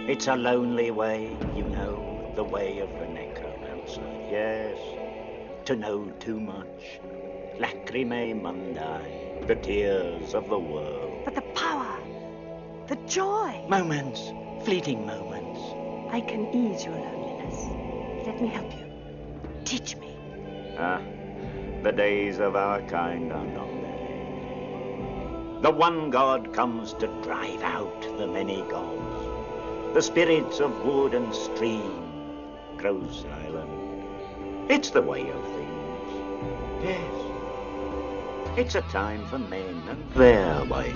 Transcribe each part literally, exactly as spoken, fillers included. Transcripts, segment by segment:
It's a lonely way, you know, the way of the necromancer. Yes, to know too much. Lacrimae mundi, the tears of the world. But the power, the joy. Moments, fleeting moments. I can ease your loneliness. Let me help you. Teach me. Ah, the days of our kind are not there. The one God comes to drive out the many gods. The spirits of wood and stream grow silent. It's the way of things. Yes. It's a time for men and their ways.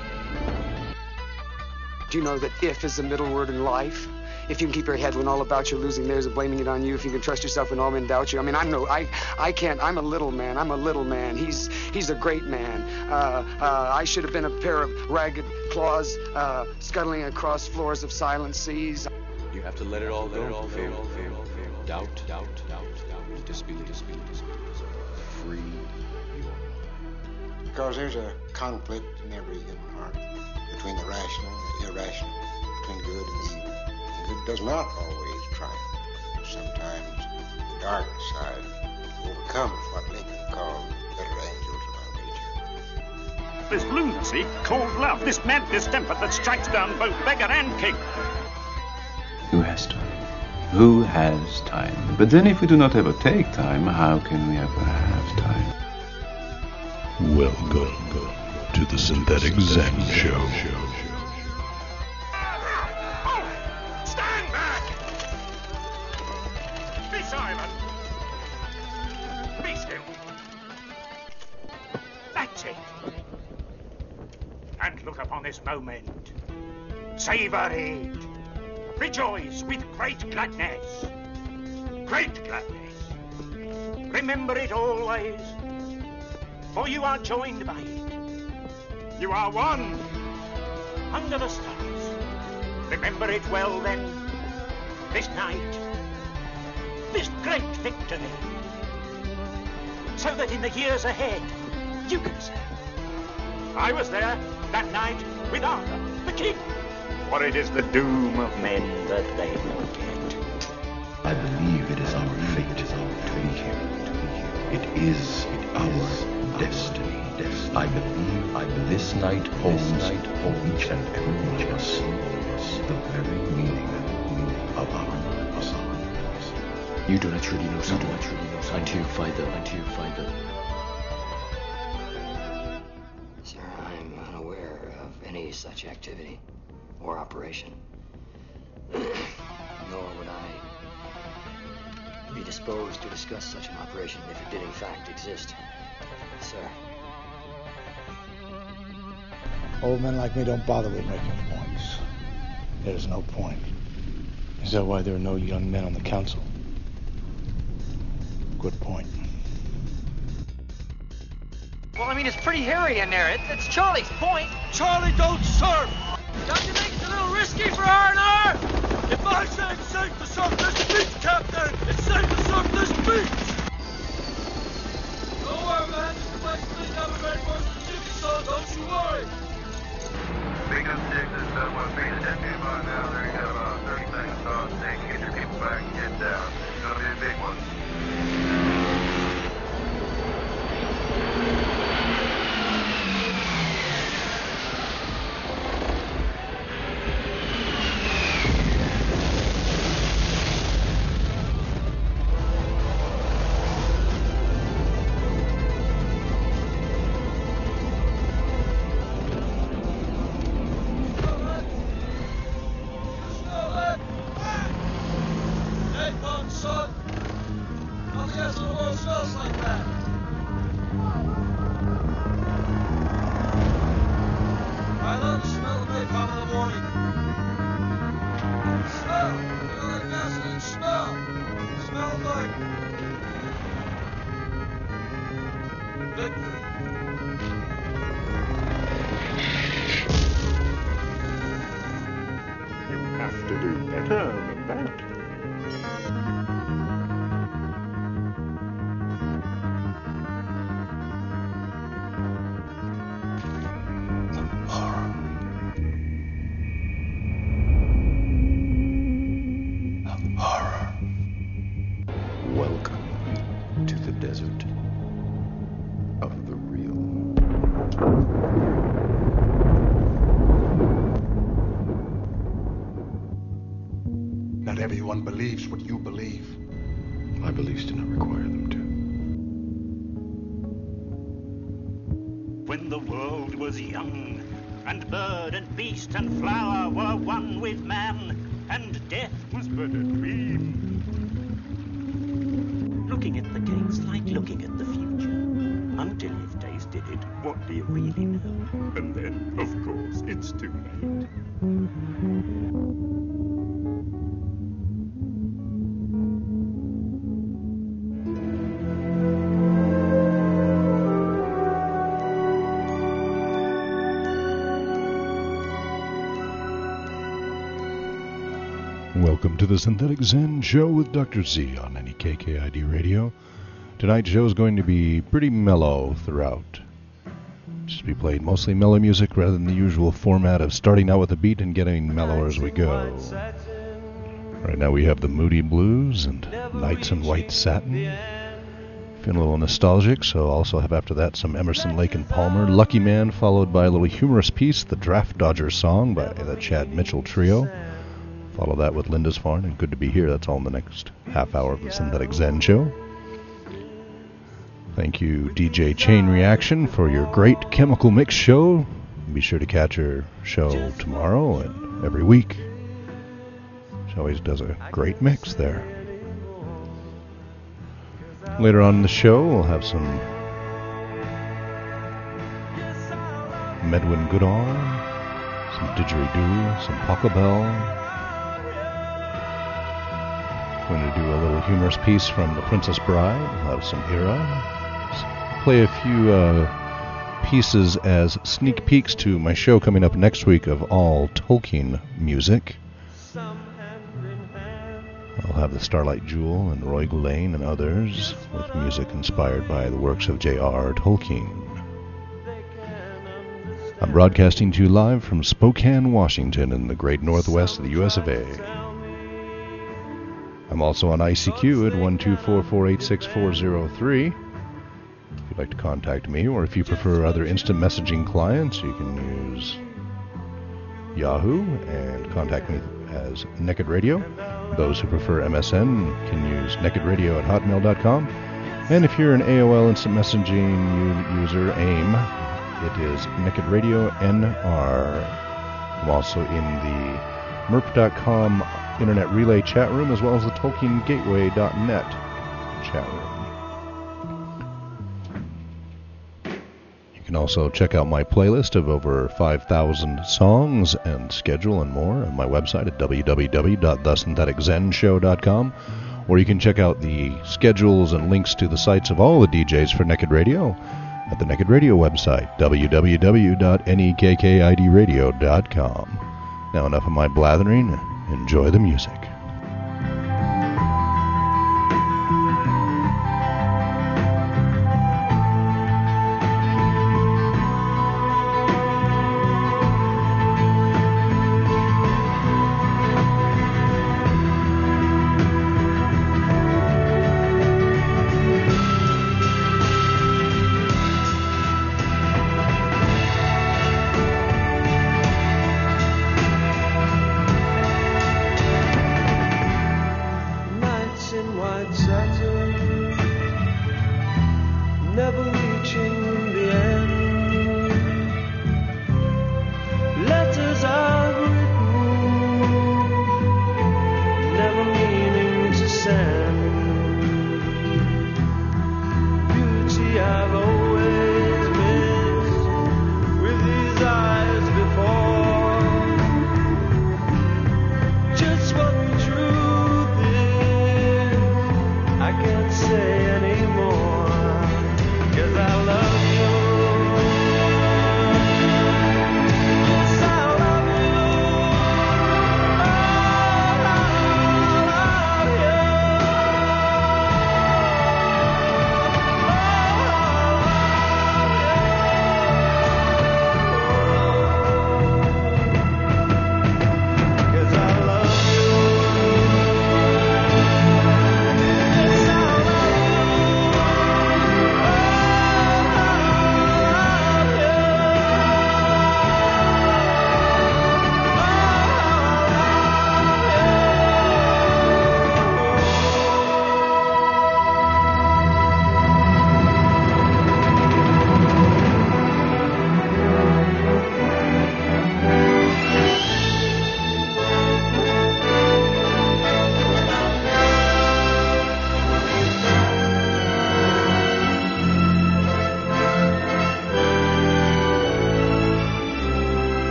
Do you know that if is the middle word in life? If you can keep your head when all about you losing theirs and blaming it on you, if you can trust yourself when all men doubt you. I mean, I'm no, I, I can't, I'm a little man, I'm a little man. He's, he's a great man. Uh, uh, I should have been a pair of ragged claws, uh, scuttling across floors of silent seas. You have to let it all go. Let it all fail, fail, fail. Doubt, doubt, doubt, doubt. Disbelief, disbelief, disbelief. Free you are. Because there's a conflict in every human heart between the rational and the irrational, between good and evil. Good does not always triumph. Sometimes the dark side overcomes what Lincoln called the better angels of our nature. This lunacy called love, this mad distemper that strikes down both beggar and king. Who has time? Who has time? But then if we do not ever take time, how can we ever have time? Welcome to the Synthetic Zen Show. This moment, savor it, rejoice with great gladness, great gladness. Remember it always, for you are joined by it. You are one under the stars. Remember it well then, this night, this great victory, so that in the years ahead, you can say, I was there that night with Arthur, the king. For it is the doom of men that they forget. I believe it is our fate to be here. To be here. It is our destiny. destiny. I believe I believe this night holds night holds each and every one of us the very meaning of our lives. You do not really know something. You do not really know something until you find them. Until you find them. Any such activity or operation. Nor would I be disposed to discuss such an operation if it did in fact exist, sir. Old men like me don't bother with making points. There's no point. Is that why there are no young men on the council? Good point. Well, I mean, it's pretty hairy in there. It, it's Charlie's point. Charlie, don't surf! Don't you think it's a little risky for R and R? If I say it's safe to surf this beach, Captain, it's safe to surf this beach! Don't worry, man. Just the place cleaned up and ready for some chicken sauce. Don't you worry. Big up six is uh, one feet of that game on now. There you go. Uh, thirty seconds on. Take, get your people back and get down. It's going to be a big one. Not everyone believes what you believe. My beliefs do not require them to. When the world was young, and bird and beast and flower were one with man, and death was but a dream. Looking at the gates like looking at the future. Until you've tasted it, what do you really know? And then, of course, it's too late. Welcome to the Synthetic Zen Show with Doctor Z on N E K K I D Radio. Tonight's show is going to be pretty mellow throughout. Just be played mostly mellow music rather than the usual format of starting out with a beat and getting mellower as we go. Right now we have the Moody Blues and Nights in White Satin. Feeling a little nostalgic, so I'll also have after that some Emerson, Lake and Palmer, Lucky Man, followed by a little humorous piece, the Draft Dodger song by the Chad Mitchell Trio. Follow that with Lindisfarne and Good to Be Here. That's all in the next half hour of the Synthetic Zen Show. Thank you, D J Chain Reaction, for your great chemical mix show. Be sure to catch her show tomorrow and every week. She always does a great mix there. Later on in the show, we'll have some Medwin Goodall, some Didgeridoo, some Pachelbel. Going to do a little humorous piece from The Princess Bride. We'll have some Era. Play a few uh, pieces as sneak peeks to my show coming up next week of all Tolkien music. I'll have the Starlight Jewel and Roy Goulet and others with music inspired by the works of J R R Tolkien. I'm broadcasting to you live from Spokane, Washington in the great northwest of the U S of A. I'm also on I C Q at one two four, four eight six, four zero three. If you'd like to contact me, or if you prefer other instant messaging clients, you can use Yahoo and contact me as Naked Radio. Those who prefer M S N can use nakedradio at hotmail dot com. And if you're an A O L instant messaging user, AIM, it is Naked Radio N R. I'm also in the merp dot com Internet Relay chat room, as well as the Tolkien Gateway dot net chat room. You can also check out my playlist of over five thousand songs and schedule and more on my website at w w w dot the synthetic zen show dot com, or you can check out the schedules and links to the sites of all the D Js for Naked Radio at the Naked Radio website, w w w dot nekkid radio dot com. Now enough of my blathering. Enjoy the music.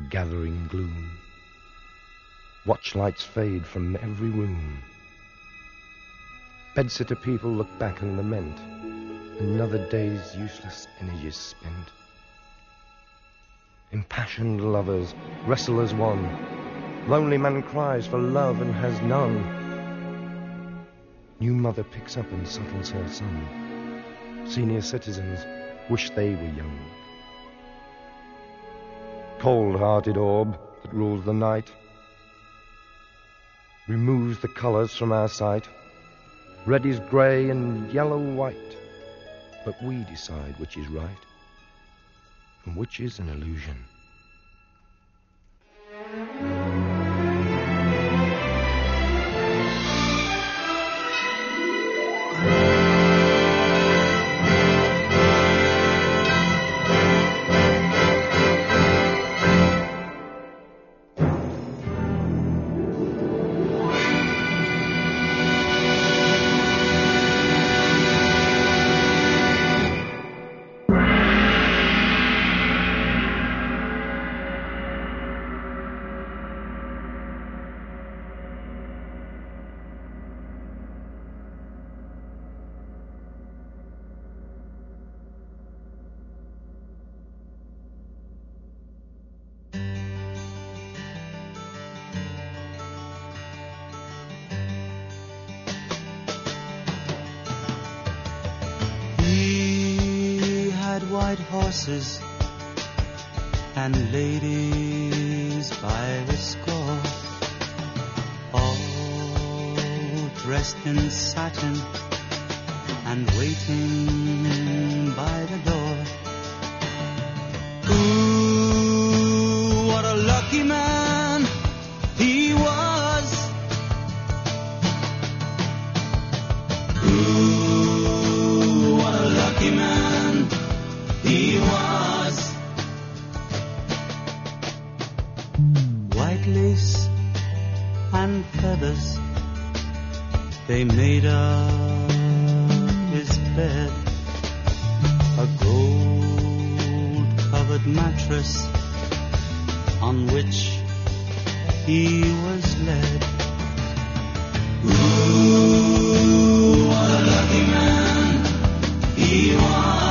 gathering gloom. Watchlights fade from every room. Bedsitter people look back and lament. Another day's useless energies spent. Impassioned lovers wrestle as one. Lonely man cries for love and has none. New mother picks up and settles her son. Senior citizens wish they were young. Cold-hearted orb that rules the night removes the colors from our sight. Red is grey and yellow white, but we decide which is right and which is an illusion. White horses and ladies by the score, all dressed in satin and waiting by the door. Ooh, what a lucky man he was. Ooh, what a lucky man he was. White lace and feathers, they made up his bed. A gold-covered mattress on which he was led. Ooh, what a lucky man he was.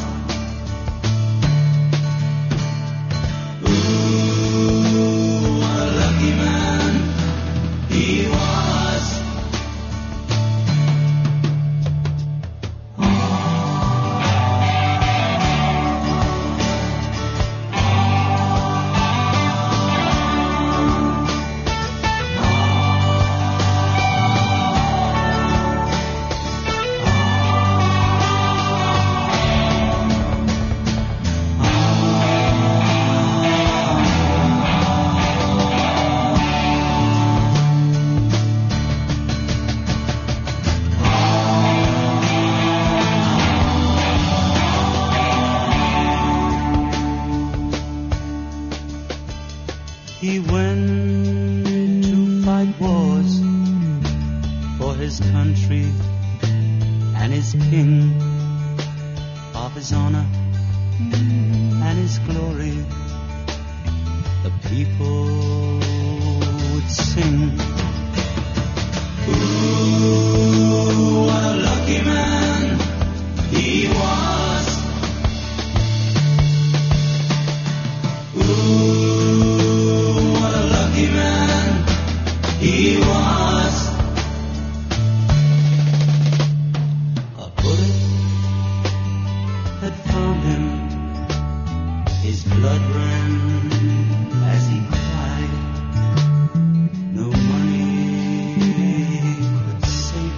He went to fight wars for his country and his king, of his honor and his glory. The people would sing. Ooh, what a lucky man he was. Ooh, he was. A bullet had found him. His blood ran as he cried. No money could save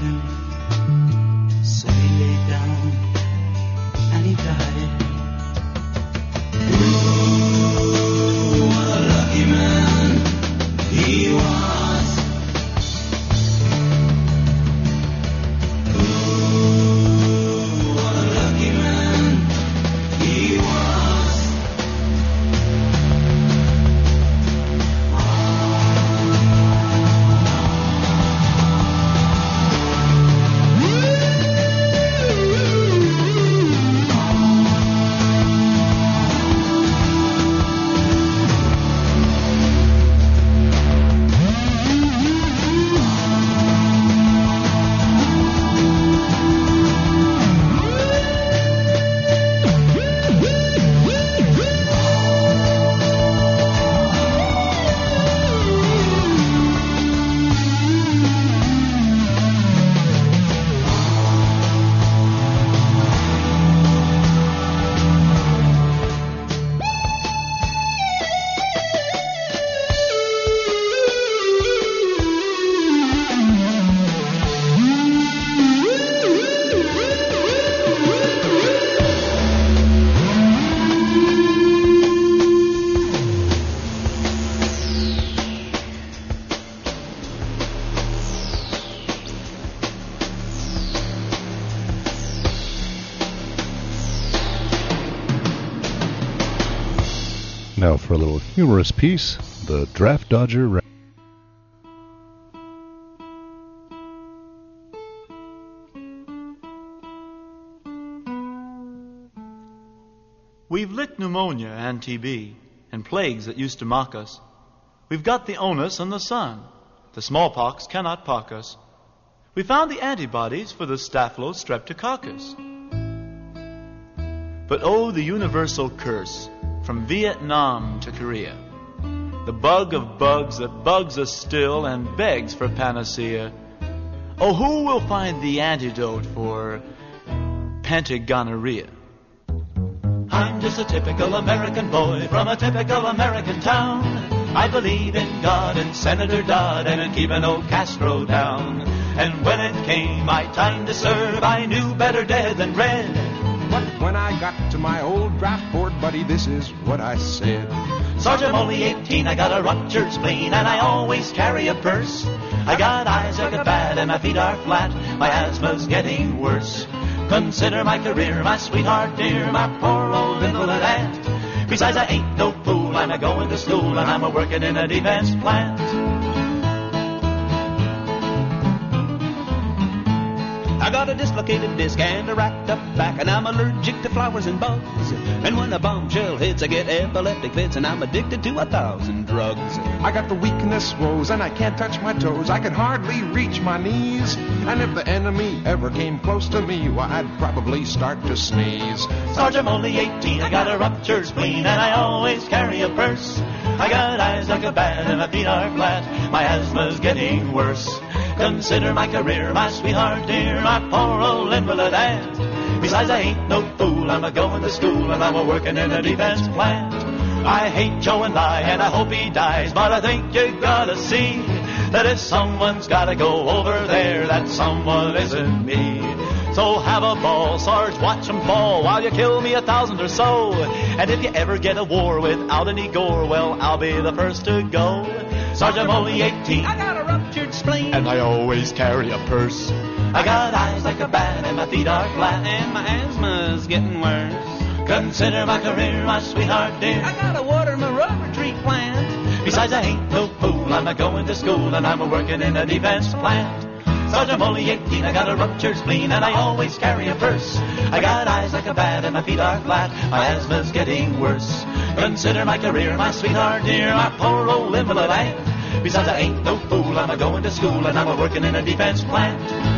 Now for a little humorous piece, the Draft Dodger. We've licked pneumonia and T B and plagues that used to mock us. We've got the onus and the sun. The smallpox cannot pock us. We found the antibodies for the Staphylostreptococcus. But oh, the universal curse from Vietnam to Korea. The bug of bugs that bugs us still and begs for panacea. Oh, who will find the antidote for pentagonorrhea? I'm just a typical American boy from a typical American town. I believe in God and Senator Dodd and in keeping old Castro down. And when it came my time to serve, I knew better dead than red. But when I got to my old draft board, buddy, this is what I said. Sergeant, I'm only eighteen, I got a ruptured spleen, and I always carry a purse. I got eyes like a bat and my feet are flat, my asthma's getting worse. Consider my career, my sweetheart dear, my poor old invalid aunt. Besides, I ain't no fool, I'm a-going to school, and I'm a-working in a defense plant. I got a dislocated disc and a racked up back, and I'm allergic to flowers and bugs. And when a bombshell hits, I get epileptic fits, and I'm addicted to a thousand drugs. I got the weakness woes, and I can't touch my toes. I can hardly reach my knees. And if the enemy ever came close to me, well, I'd probably start to sneeze. Sergeant, I'm only eighteen, I got a ruptured spleen, and I always carry a purse. I got eyes like a bat, and my feet are flat, my asthma's getting worse. Consider my career, my sweetheart dear, my poor old invalid aunt. Besides, I ain't no fool, I'm a-going to school, and I'm a-working in a defense plant. I hate Joe and I, and I hope he dies, but I think you gotta see that if someone's gotta go over there, that someone isn't me. So have a ball, Sarge, watch 'em fall, while you kill me a thousand or so. And if you ever get a war without any gore, well, I'll be the first to go. Sergeant, I'm only eighteen, I got a ruptured spleen, and I always carry a purse. I got eyes like a bat, and my feet are flat, and my asthma's getting worse. Consider my career, my sweetheart dear, I gotta water my rubber tree plant. Besides, I ain't no fool, I'm a-going to school, and I'm a-working in a defense plant. Sergeant, I'm only eighteen, I got a ruptured spleen, and I always carry a purse. I got eyes like a bat, and my feet are flat, my asthma's getting worse. Consider my career, my sweetheart dear, my poor old invalid aunt. Besides, I ain't no fool, I'm a-going to school, and I'm a-working in a defense plant.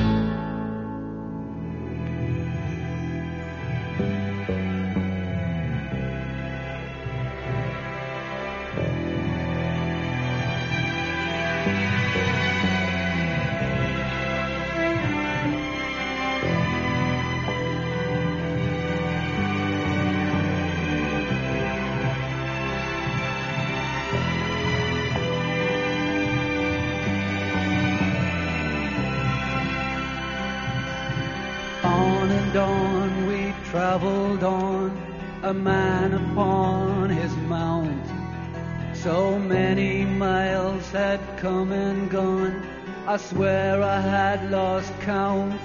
Traveled on, a man upon his mount. So many miles had come and gone, I swear I had lost count.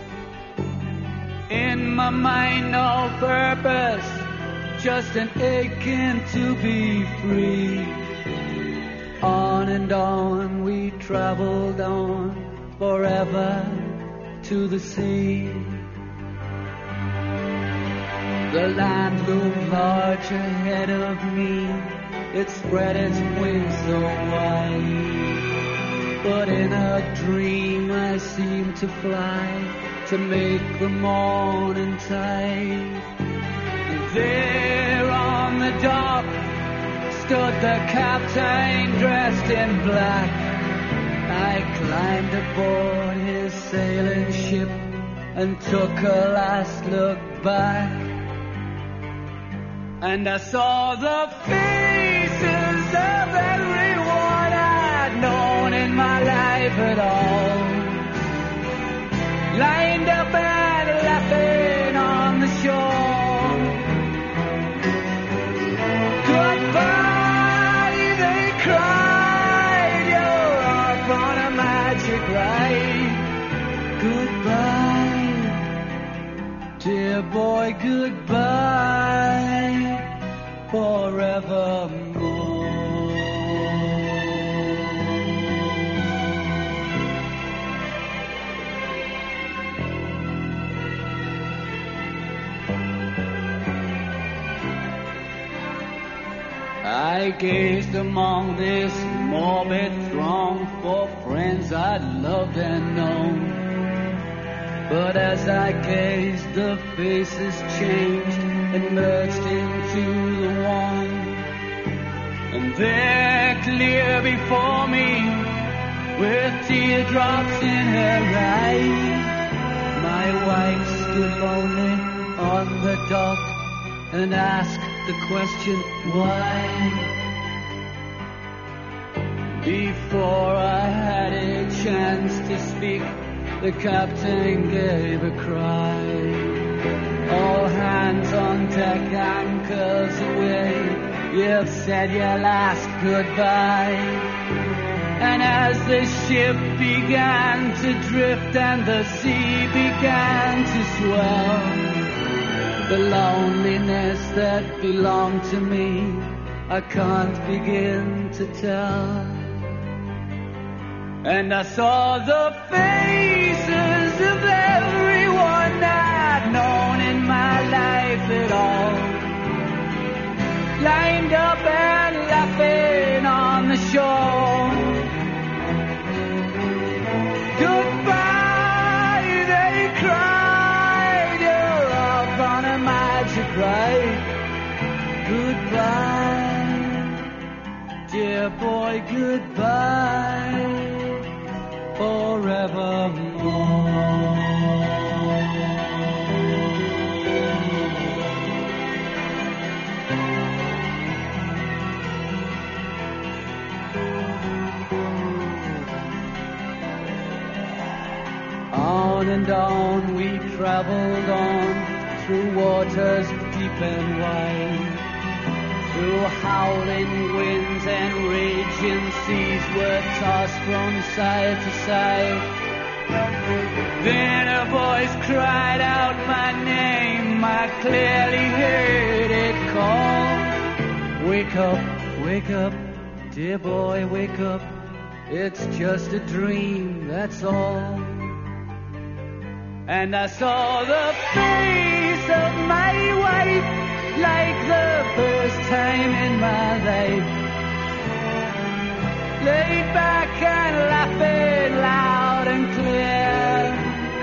In my mind no purpose, just an aching to be free. On and on we traveled on, forever to the sea. The land loomed large ahead of me, it spread its wings so wide. But in a dream I seemed to fly, to make the morning tide. And there on the dock stood the captain dressed in black. I climbed aboard his sailing ship and took a last look back. And I saw the faces of everyone I'd known in my life at all, lined up and laughing on the shore. Goodbye, they cried, you're off on a magic ride. Goodbye, dear boy, goodbye. Forevermore. I gazed among this morbid throng for friends I'd loved and known. But as I gazed, the faces changed and merged into the one. And there, clear before me, with teardrops in her eyes, my wife stood lonely on the dock and asked the question, why? Before I had a chance to speak, the captain gave a cry. All hands on deck, anchors away, you've said your last goodbye. And as the ship began to drift and the sea began to swell, the loneliness that belonged to me, I can't begin to tell. And I saw the faces of everyone I'd known in my life at all, lined up and laughing on the shore. Goodbye, they cried, you're off on a magic ride. Goodbye, dear boy, goodbye, forevermore. On and on we traveled on, through waters deep and wide, through howling winds and raging seas, were tossed from side to side. Then a voice cried out my name, I clearly heard it call. Wake up, wake up, dear boy, wake up, it's just a dream, that's all. And I saw the face of my wife, like the first time in my life, laid back and laughing loud and clear.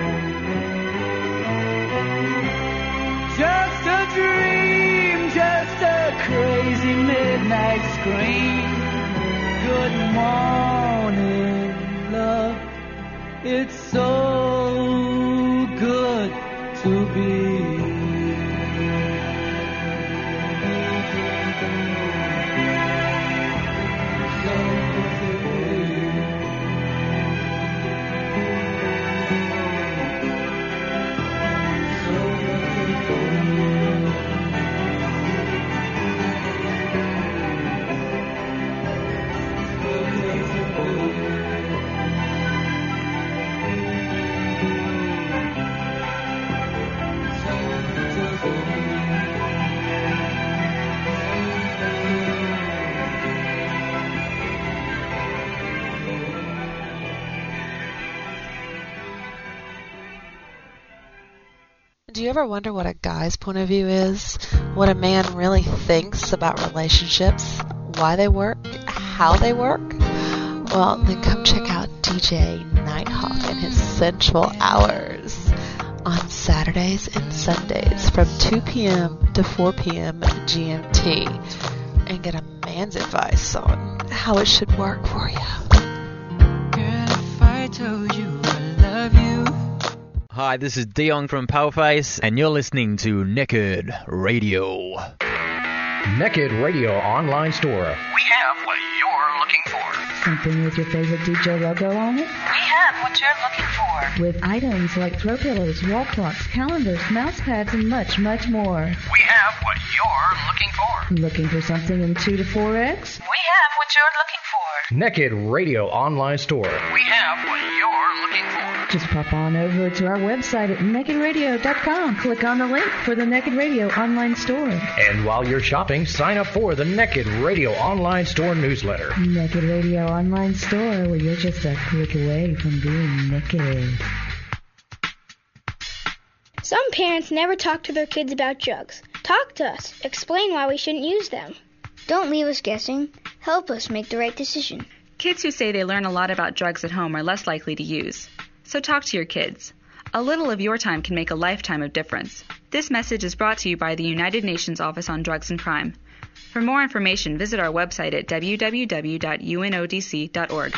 Just a dream, just a crazy midnight scream. Good morning, love, it's so good to be. Do you ever wonder what a guy's point of view is? What a man really thinks about relationships? Why they work? How they work? Well, then come check out D J Nighthawk and his Sensual Hours on Saturdays and Sundays from two p.m. to four p.m. G M T and get a man's advice on how it should work for you. Girl, if I told you I love you. Hi, this is Dion from Paleface, and you're listening to Naked Radio. Naked Radio online store. We have what you're looking for. Something with your favorite D J logo on it? We have what you're looking for. With items like throw pillows, wall clocks, calendars, mouse pads, and much, much more. We have what you're looking for. Looking for something in two to four X? We have what you're looking for. Naked Radio online store. We have what you're looking for. Just pop on over to our website at naked radio dot com. Click on the link for the Naked Radio online store. And while you're shopping, sign up for the Naked Radio online store newsletter. Naked Radio online store, where you're just a click away from being naked. Some parents never talk to their kids about drugs. Talk to us. Explain why we shouldn't use them. Don't leave us guessing. Help us make the right decision. Kids who say they learn a lot about drugs at home are less likely to use. So talk to your kids. A little of your time can make a lifetime of difference. This message is brought to you by the United Nations Office on Drugs and Crime. For more information, visit our website at w w w dot u n o d c dot org.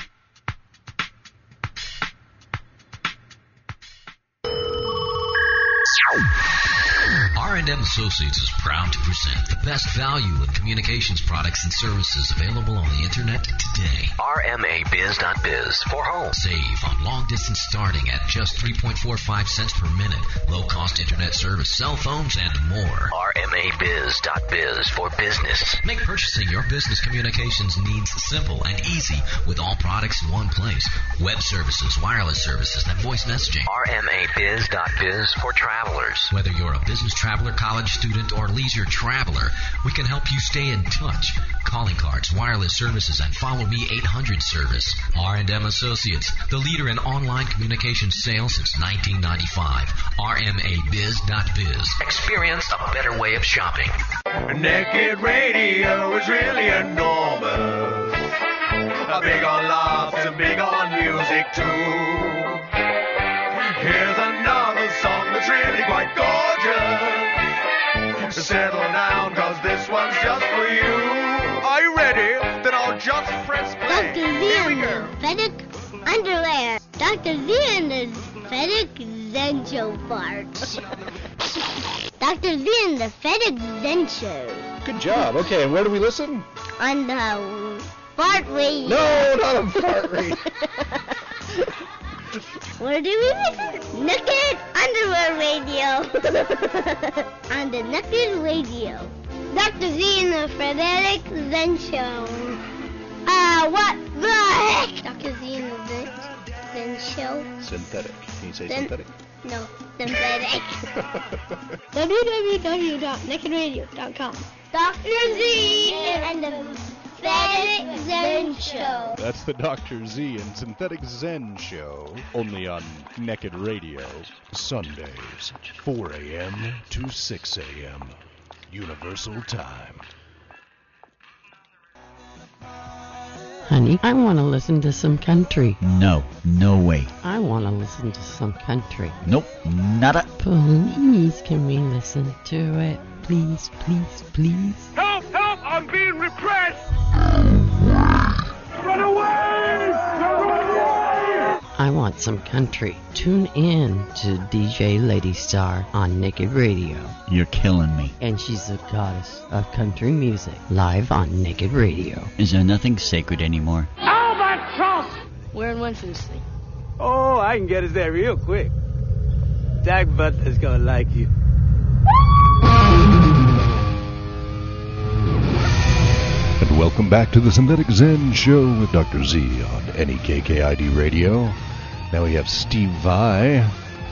R and M Associates is proud to present the best value in communications products and services available on the internet today. R M A biz dot biz for home. Save on long distance starting at just three point four five cents per minute. Low cost internet service, cell phones, and more. R M A biz dot biz for business. Make purchasing your business communications needs simple and easy with all products in one place. Web services, wireless services, and voice messaging. R M A biz dot biz for travelers. Whether you're a business traveler, college student, or leisure traveler, we can help you stay in touch. Calling cards, wireless services, and Follow Me eight hundred service. R and M Associates, the leader in online communication sales since nineteen ninety-five. R M A biz dot biz. Experience a better way of shopping. Naked Radio is really enormous. Big on laughs and big on music too. Here's another song that's really quite gorgeous. Settle down, cause this one's just for you. Are you ready? Then I'll just press play. Doctor Z and the Vedic Underwear. Doctor Z and the Vedic Zen Show farts. Doctor Z and the Vedic Zen Show. Good job. Okay, and where do we listen? On the Fart Radio. No, not on Fart Radio. Where do we listen? Naked Underwear Radio. On the Naked Radio. Doctor Z and the Frederick Zen Show. Ah, uh, what the heck? Doctor Z and the Zen Show. Synthetic. Can you say Then, synthetic? No, synthetic. w w w dot naked radio dot com. Doctor Z and the Synthetic Zen Show. That's the Doctor Z and Synthetic Zen Show, only on Naked Radio, Sundays, four a.m. to six a.m. Universal Time. Honey, I want to listen to some country. No, no way. I want to listen to some country. Nope, nada. Please, can we listen to it? Please, please, please. Help, help, I'm being repressed. Run away! Run away! I want some country. Tune in to D J Lady Star on Naked Radio. You're killing me. And she's the goddess of country music, live on Naked Radio. Is there nothing sacred anymore? Albatross! Where in Winston? Oh, I can get us there real quick. Jack Butler's gonna like you. And welcome back to the Synthetic Zen Show with Doctor Z on N E K K I D Radio. Now we have Steve Vai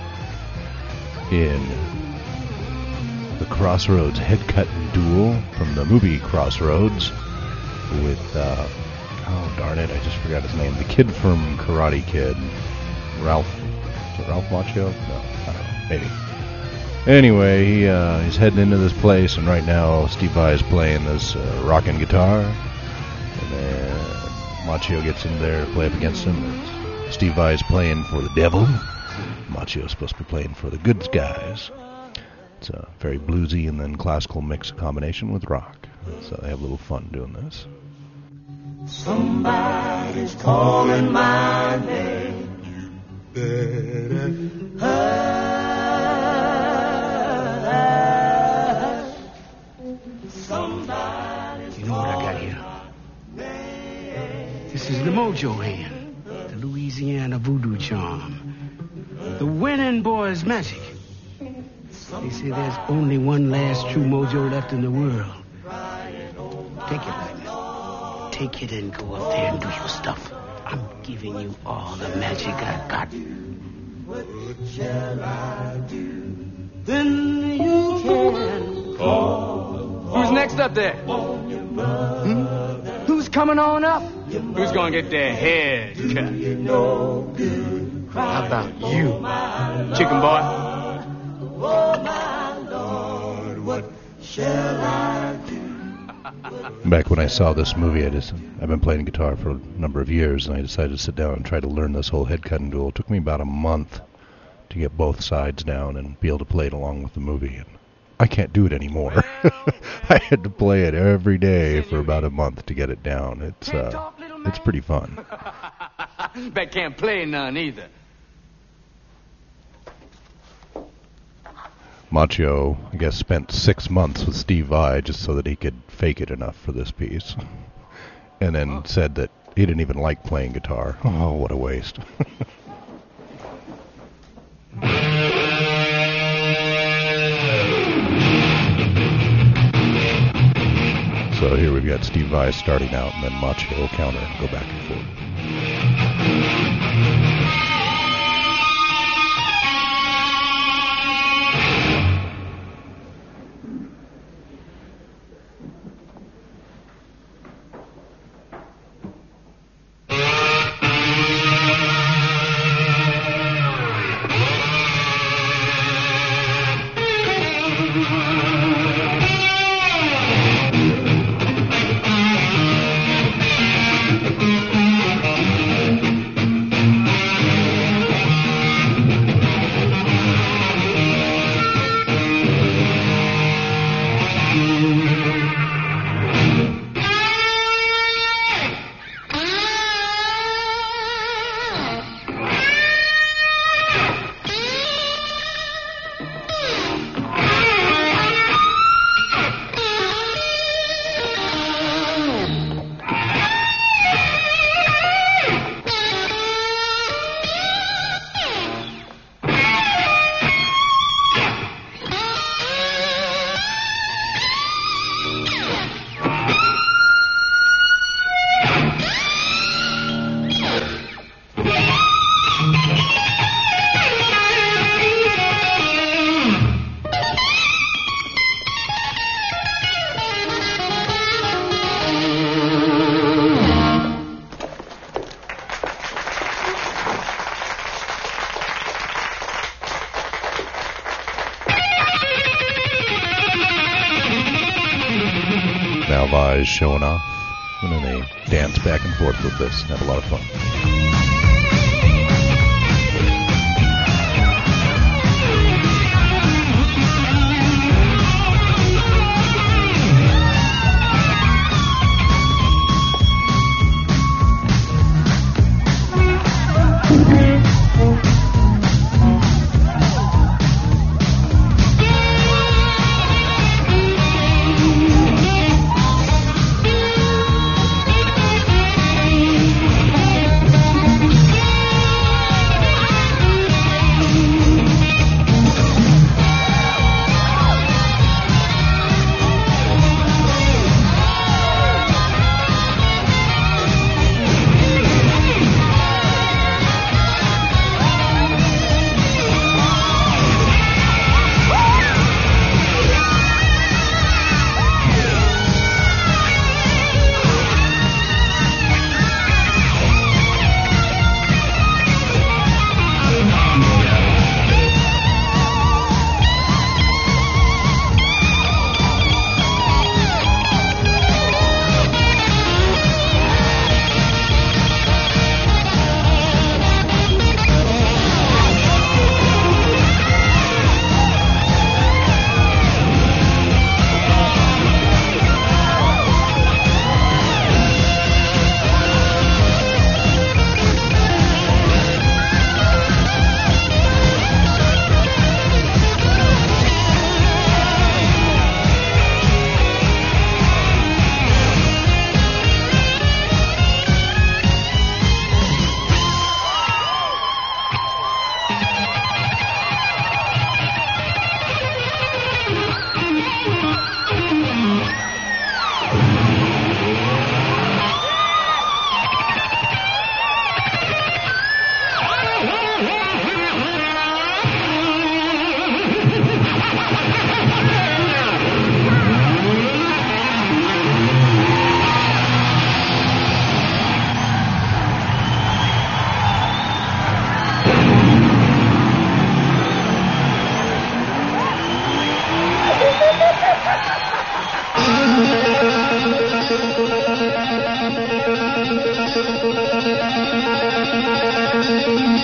in the Crossroads head-cut duel from the movie Crossroads with, uh, oh darn it, I just forgot his name. The kid from Karate Kid. Ralph. Is it Ralph Macchio? No, I don't know. Maybe. Anyway, he, uh, he's heading into this place, and right now Steve Vai is playing this uh, rocking guitar. And then Macchio gets in there to play up against him. And Steve Vai is playing for the devil. Macchio is supposed to be playing for the good guys. It's a very bluesy and then classical mix combination with rock. So they have a little fun doing this. Somebody's calling my name. You better hide. Somebody's You know what I got here? This is the mojo hand, the Louisiana voodoo charm, the winning boy's magic. They say there's only one last true mojo left in the world. Take it, Lightning. Take it and go up there and do your stuff. I'm giving you all the magic I got. What shall I do? Then you can call. Who's next up there? Hmm? Who's coming on up? Who's gonna get their head cut? How about you, chicken boy? Oh, my Lord, what shall I do? Back when I saw this movie, I just, I've been playing guitar for a number of years, and I decided to sit down and try to learn this whole head cutting duel. It took me about a month to get both sides down and be able to play it along with the movie. And I can't do it anymore. I had to play it every day for about a month to get it down. It's uh, it's pretty fun. Bet can't play none either. Macchio, I guess, spent six months with Steve Vai just so that he could fake it enough for this piece. And then said that he didn't even like playing guitar. Oh, what a waste. So here we've got Steve Vai starting out, and then Macchio will counter and go back and forth. Vai's showing off, and then they dance back and forth with this and have a lot of fun.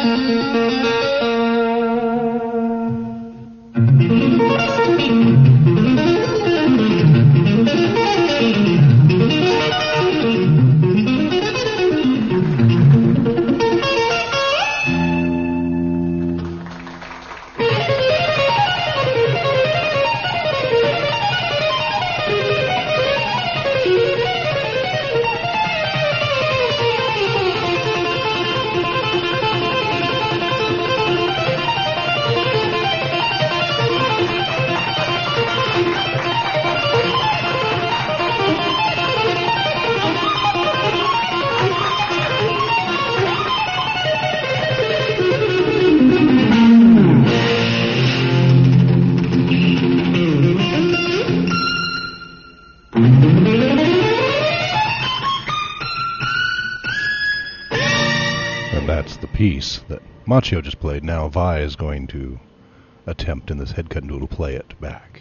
Piece that Machio just played. Now Vi is going to attempt in this headcut noodle play it back.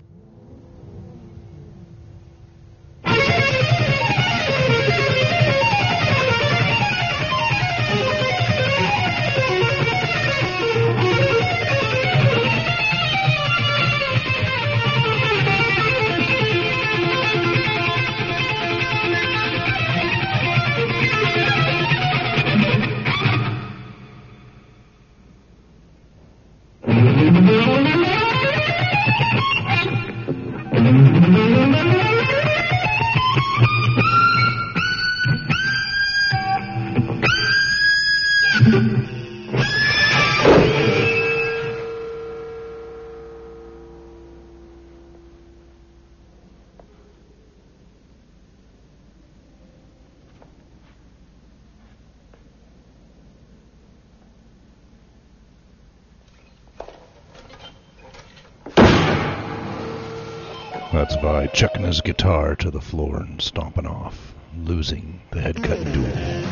That's by chucking his guitar to the floor and stomping off, losing the headcut duel.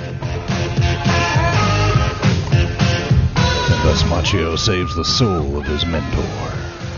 And thus Machio saves the soul of his mentor.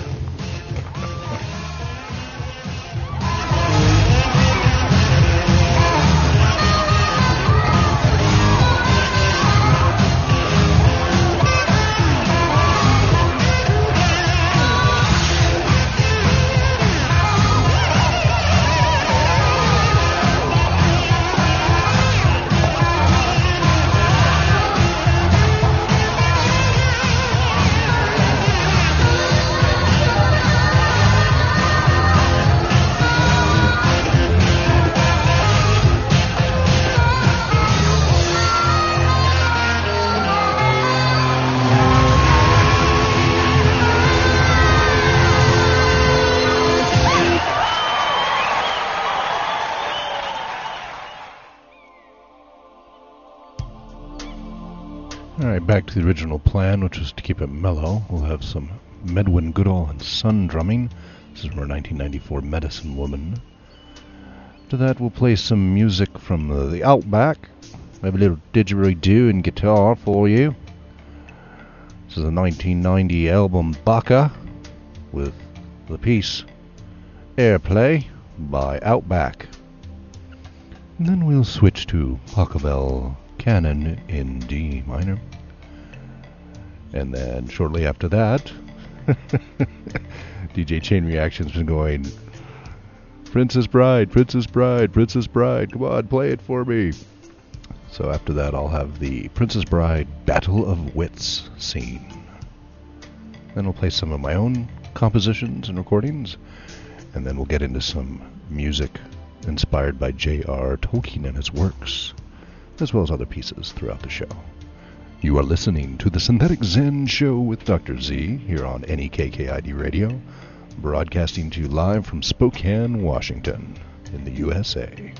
Alright, back to the original plan, which was to keep it mellow. We'll have some Medwin Goodall and Son drumming. This is from our nineteen ninety-four Medicine Woman. After that, we'll play some music from uh, the Outback. Maybe a little didgeridoo and guitar for you. This is a nineteen ninety album Baka with the piece Airplay by Outback. And then we'll switch to Pachelbel Canon in D minor. And then shortly after that, D J Chain Reaction's been going, Princess Bride, Princess Bride, Princess Bride, come on, play it for me. So after that, I'll have the Princess Bride Battle of Wits scene. Then we'll play some of my own compositions and recordings, and then we'll get into some music inspired by J R Tolkien and his works, as well as other pieces throughout the show. You are listening to the Synthetic Zen Show with Doctor Z here on N E K K I D Radio, broadcasting to you live from Spokane, Washington, in the U S A.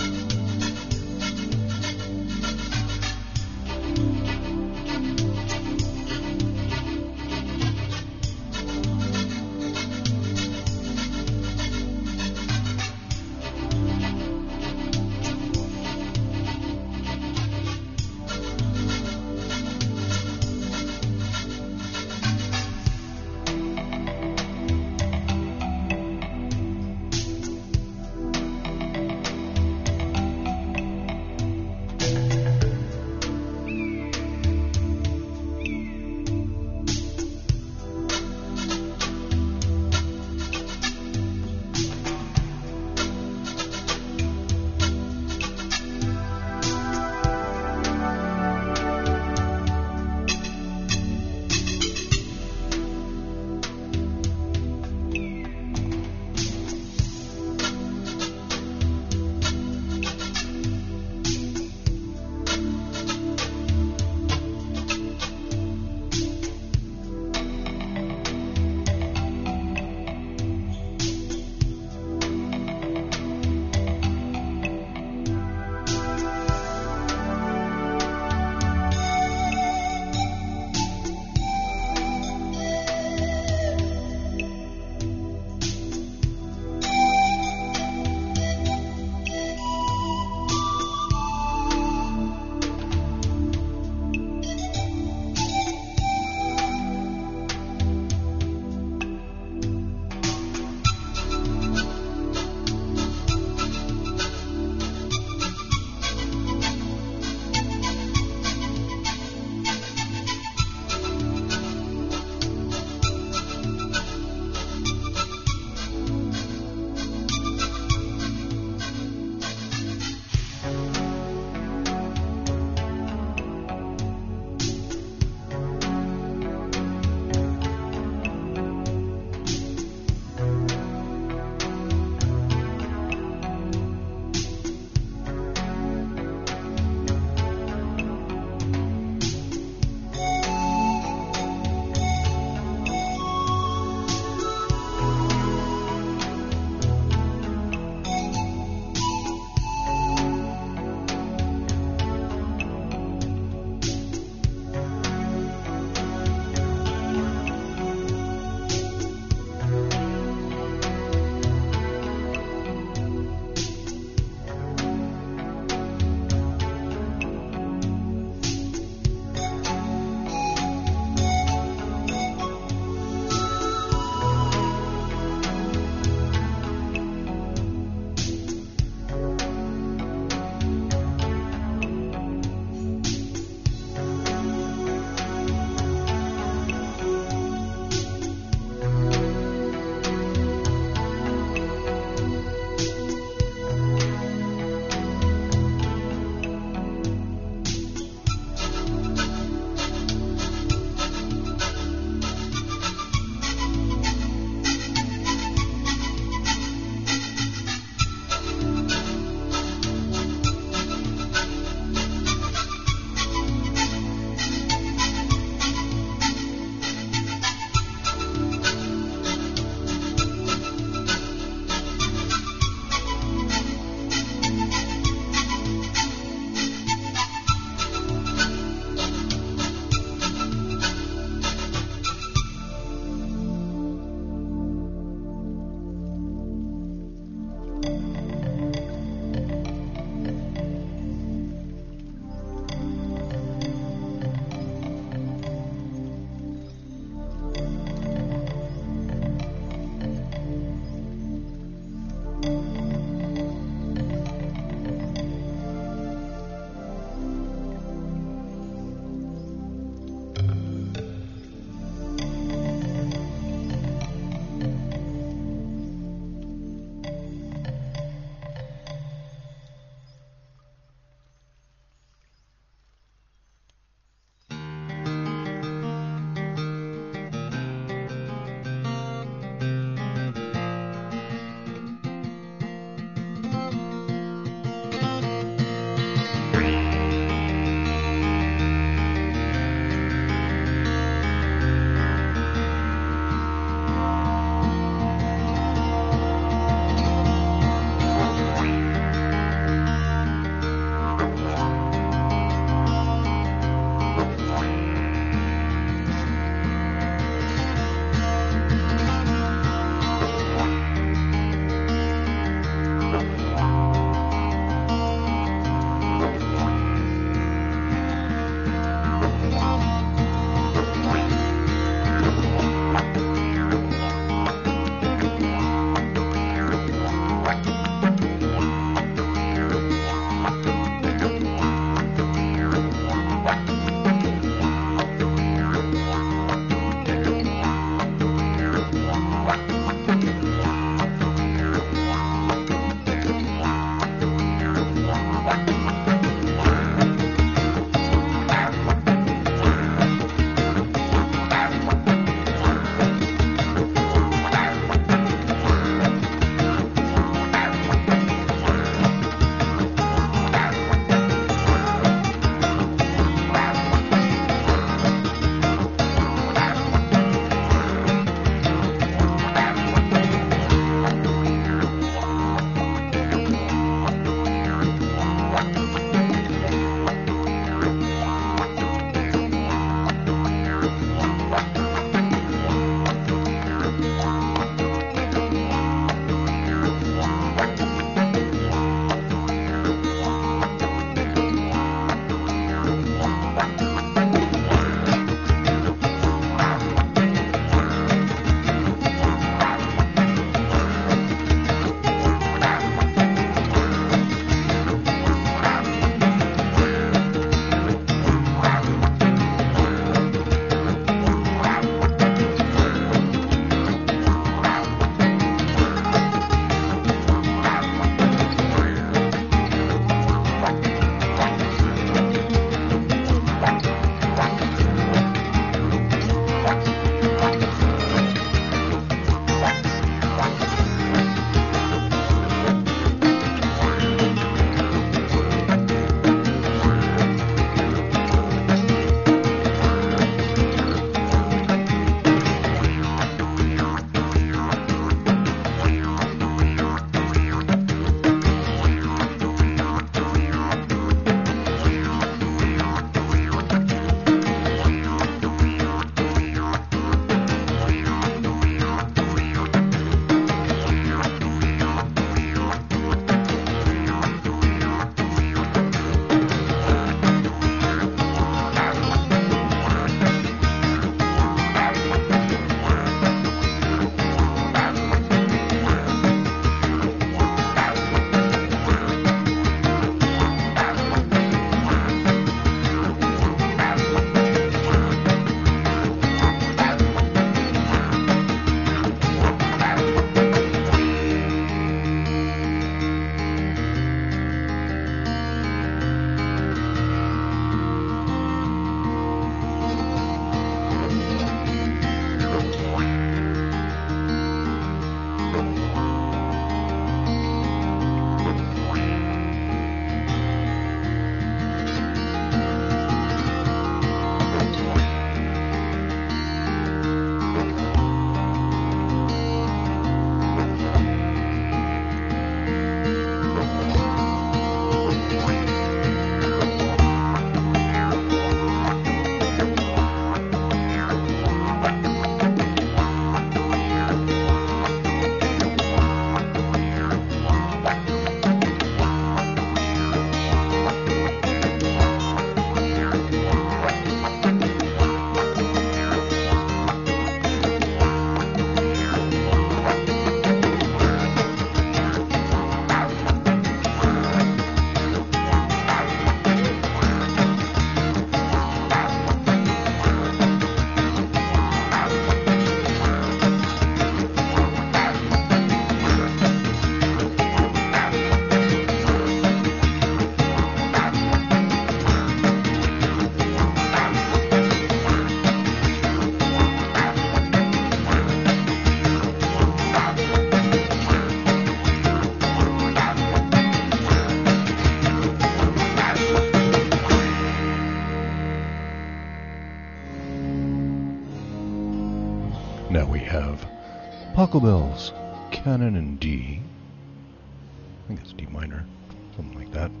Pachelbel's Canon in D. I think it's D minor, something like that.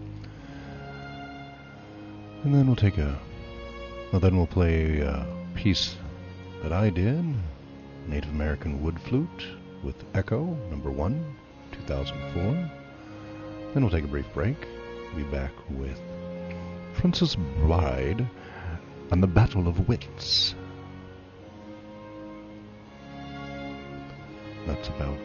And then we'll take a, well then we'll play a piece that I did, Native American Wood Flute with Echo, number one, two thousand four. Then we'll take a brief break. We'll be back with Princess Bride and the Battle of Wits. That's about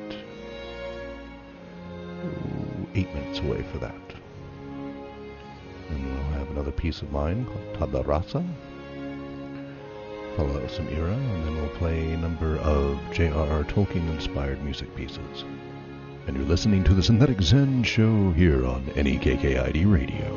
oh, eight minutes away for that. And we'll have another piece of mine called Tadarasa, followed with some Ira, and then we'll play a number of J R R Tolkien-inspired music pieces. And you're listening to the Synthetic Zen Show here on N E K K I D Radio.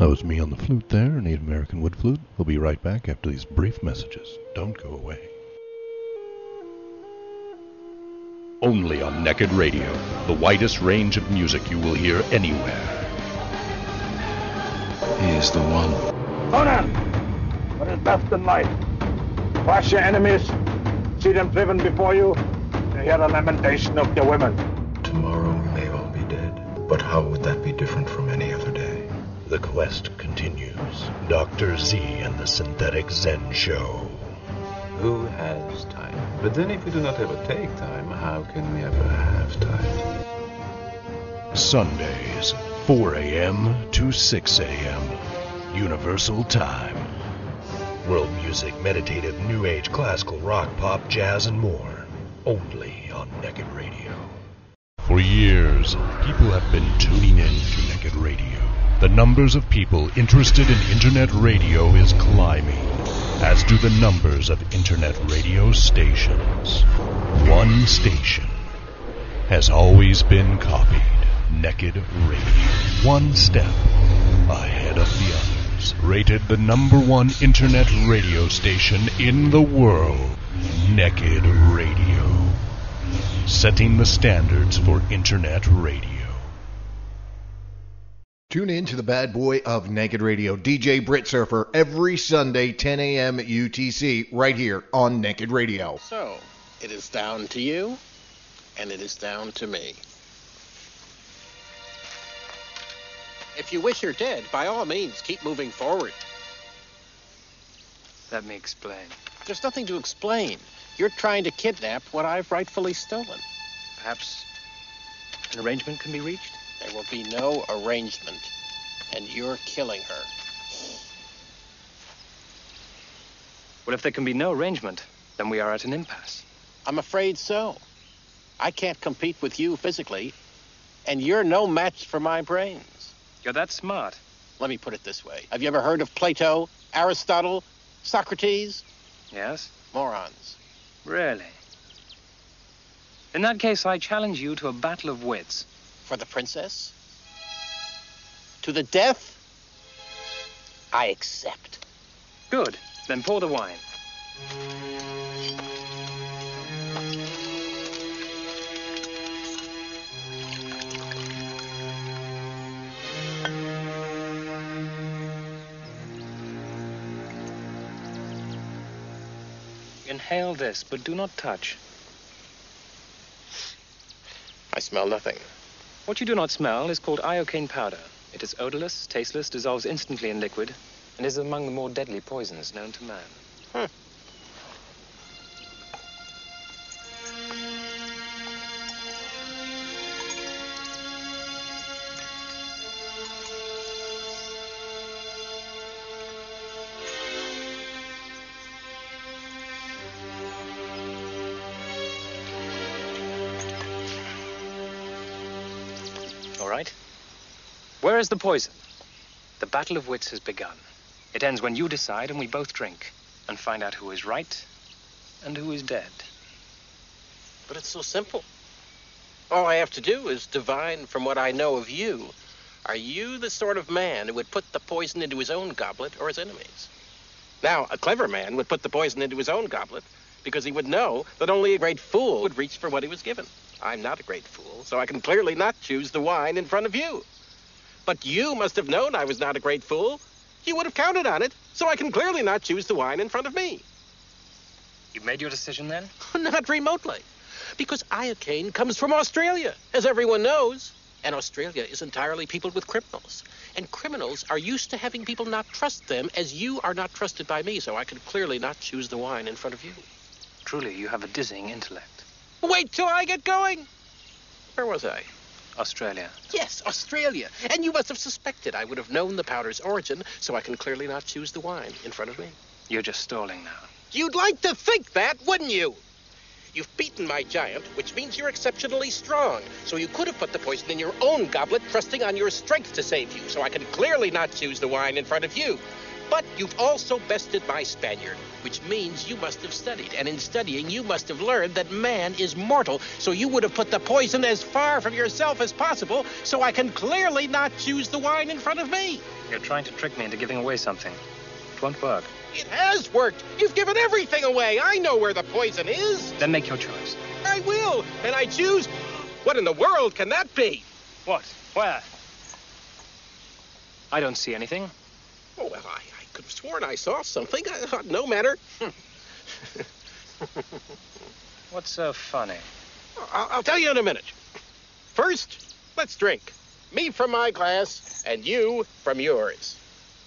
That was me on the flute there, Native American wood flute. We'll be right back after these brief messages. Don't go away. Only on Naked Radio, the widest range of music you will hear anywhere. He is the one. Conan, what is best in life? Crush your enemies, see them driven before you, to hear the lamentation of their women. Tomorrow we may all be dead, but how would that be different from any other day? The quest continues. Doctor Z and the Synthetic Zen Show. Who has time? But then if we do not ever take time, how can we ever have time? Sundays, four a.m. to six a.m. Universal Time. World music, meditative, new age, classical, rock, pop, jazz, and more. Only on Naked Radio. For years, people have been tuning in to Naked Radio. The numbers of people interested in internet radio is climbing, as do the numbers of internet radio stations. One station has always been copied. Naked Radio. One step ahead of the others. Rated the number one internet radio station in the world. Naked Radio. Setting the standards for internet radio. Tune in to the bad boy of Naked Radio, D J Brit Surfer, every Sunday, ten a.m. U T C, right here on Naked Radio. So, it is down to you, and it is down to me. If you wish her dead, by all means, keep moving forward. Let me explain. There's nothing to explain. You're trying to kidnap what I've rightfully stolen. Perhaps an arrangement can be reached? There will be no arrangement, and you're killing her. Well, if there can be no arrangement, then we are at an impasse. I'm afraid so. I can't compete with you physically, and you're no match for my brains. You're that smart. Let me put it this way. Have you ever heard of Plato, Aristotle, Socrates? Yes? Morons. Really? In that case, I challenge you to a battle of wits. For the princess? To the death? I accept. Good. Then pour the wine. Inhale this, but do not touch. I smell nothing. What you do not smell is called iocane powder. It is odorless, tasteless, dissolves instantly in liquid, and is among the more deadly poisons known to man. Hmm. All right. Where is the poison? The battle of wits has begun. It ends when you decide and we both drink and find out who is right and who is dead. But it's so simple. All I have to do is divine from what I know of you. Are you the sort of man who would put the poison into his own goblet or his enemy's? Now, a clever man would put the poison into his own goblet because he would know that only a great fool would reach for what he was given. I'm not a great fool, so I can clearly not choose the wine in front of you. But you must have known I was not a great fool. You would have counted on it, so I can clearly not choose the wine in front of me. You've made your decision, then? Not remotely. Because iocane comes from Australia, as everyone knows. And Australia is entirely peopled with criminals. And criminals are used to having people not trust them, as you are not trusted by me, so I can clearly not choose the wine in front of you. Truly, you have a dizzying intellect. Wait till I get going. Where was I? Australia. Yes, Australia. And you must have suspected I would have known the powder's origin, so I can clearly not choose the wine in front of me. You're just stalling now. You'd like to think that, wouldn't you? You've beaten my giant, which means you're exceptionally strong. So you could have put the poison in your own goblet, trusting on your strength to save you, so I can clearly not choose the wine in front of you. But you've also bested my Spaniard, which means you must have studied. And in studying, you must have learned that man is mortal. So you would have put the poison as far from yourself as possible, so I can clearly not choose the wine in front of me. You're trying to trick me into giving away something. It won't work. It has worked. You've given everything away. I know where the poison is. Then make your choice. I will. And I choose... What in the world can that be? What? Where? I don't see anything. Oh, well, I, I could have sworn I saw something. Uh, no matter. What's so funny? I'll, I'll tell you in a minute. First, let's drink. Me from my glass, and you from yours.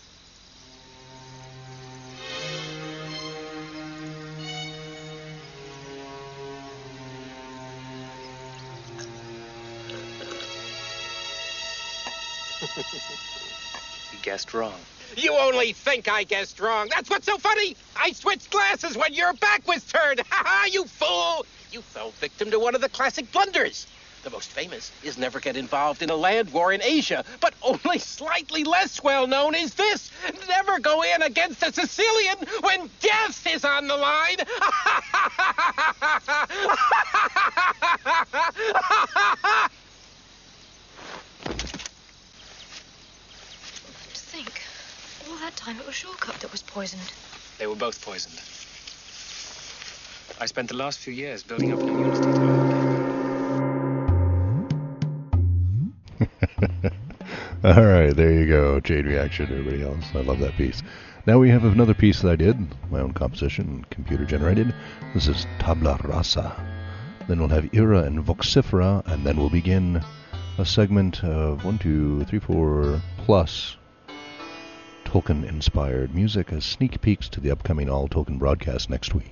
You guessed wrong. You only think I guessed wrong. That's what's so funny. I switched glasses when your back was turned. Ha ha, you fool. You fell victim to one of the classic blunders. The most famous is never get involved in a land war in Asia, but only slightly less well known is this. Never go in against a Sicilian when death is on the line. To think, all that time it was Shortcut that was poisoned. They were both poisoned. I spent the last few years building up an immunity to it. All right, there you go. Chain reaction, everybody else. I love that piece. Now we have another piece that I did, my own composition, computer generated. This is Tabla Rasa. Then we'll have Ira and Voxifera, and then we'll begin a segment of one, two, three, four plus Tolkien-inspired music as sneak peeks to the upcoming All Tolkien broadcast next week.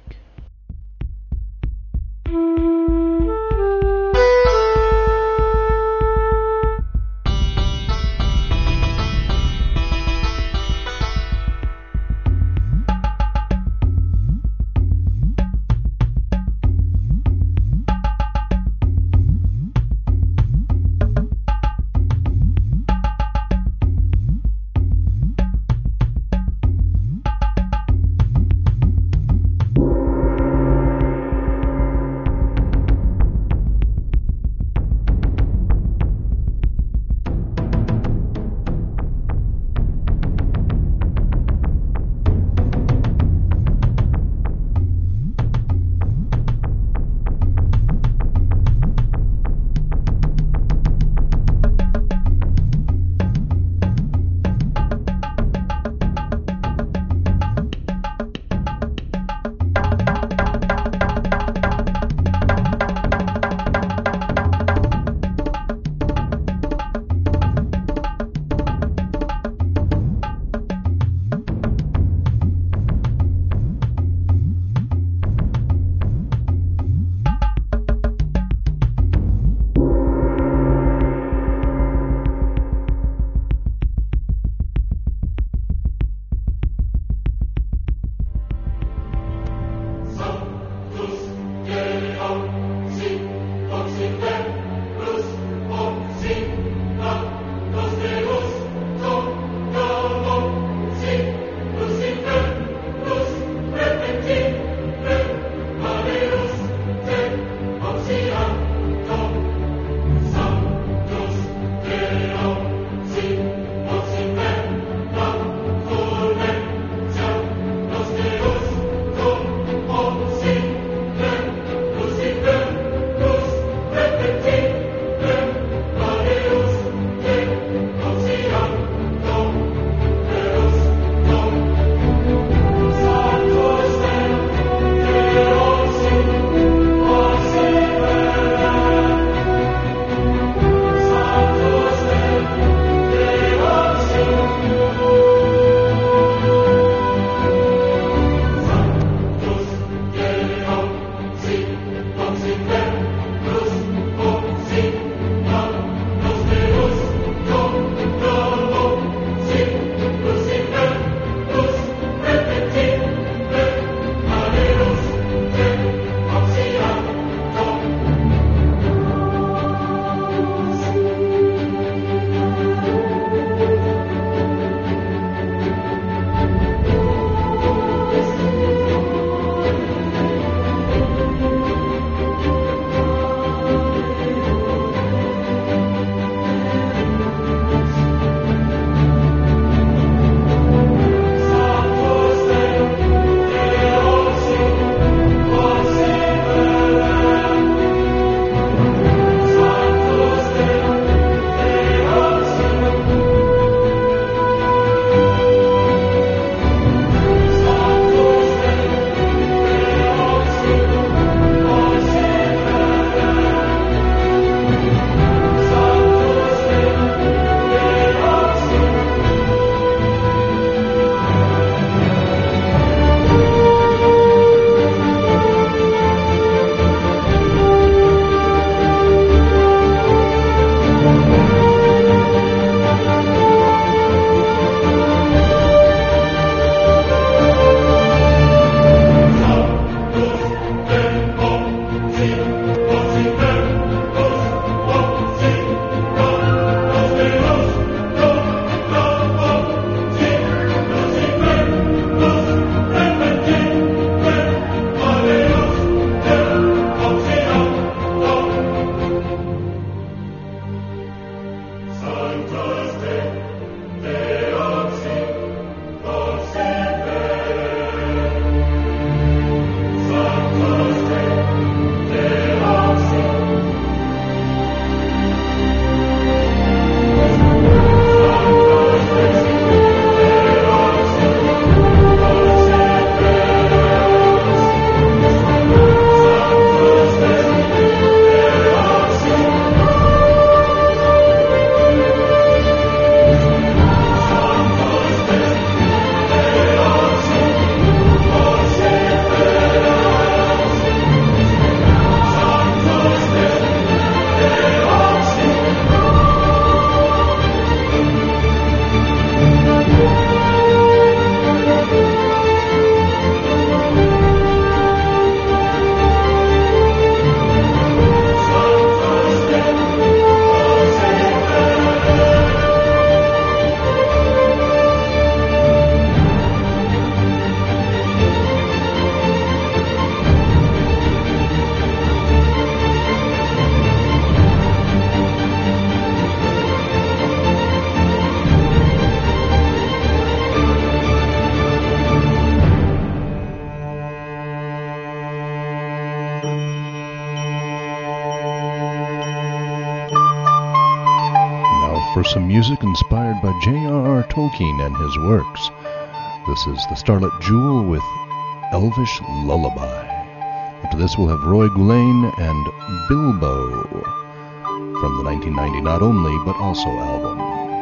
some music inspired by J R R Tolkien and his works. This is the Starlet Jewel with Elvish Lullaby. After this, we'll have Roy Goulian and Bilbo from the nineteen ninety Not Only, But Also album.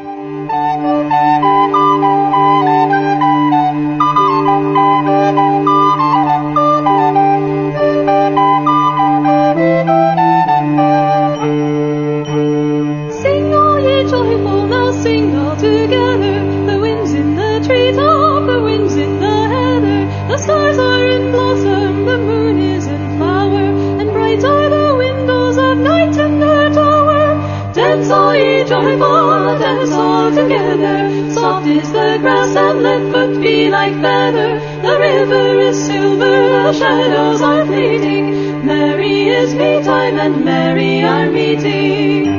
Soft is the grass and let foot be like feather. The river is silver, the shadows are fleeting. Merry is me time and merry our meeting.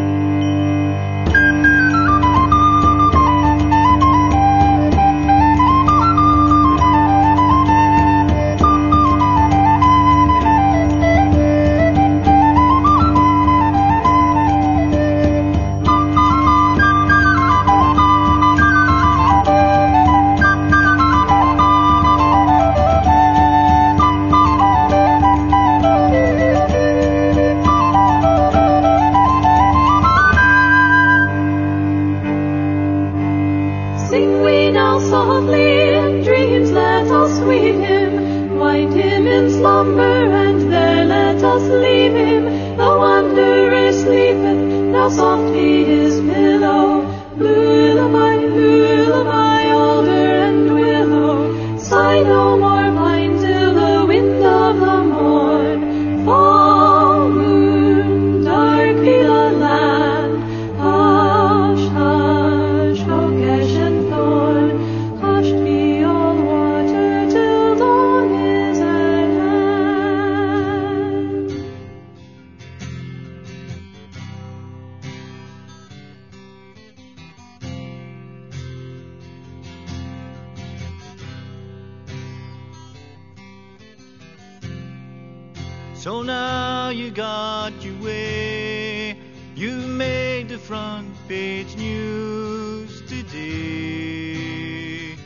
So now you got your way, you made the front page news today.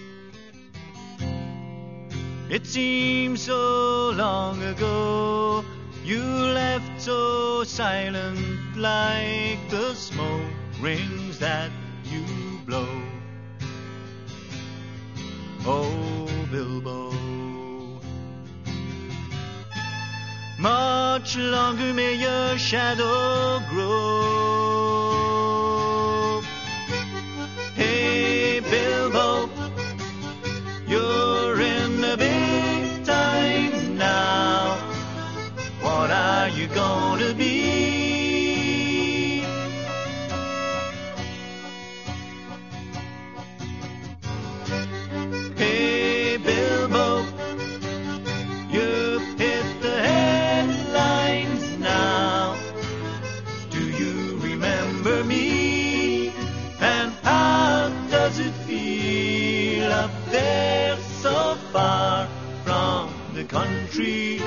It seems so long ago, you left so silent like the smoke rings that you blow. Oh, Bilbo. Much longer may your shadow grow. Hey, Bilbo, you're in the big time now. What are you gonna be? Hey, Bilbo, you've hit the headlines now. Do you remember me? And how does it feel up there so far from the country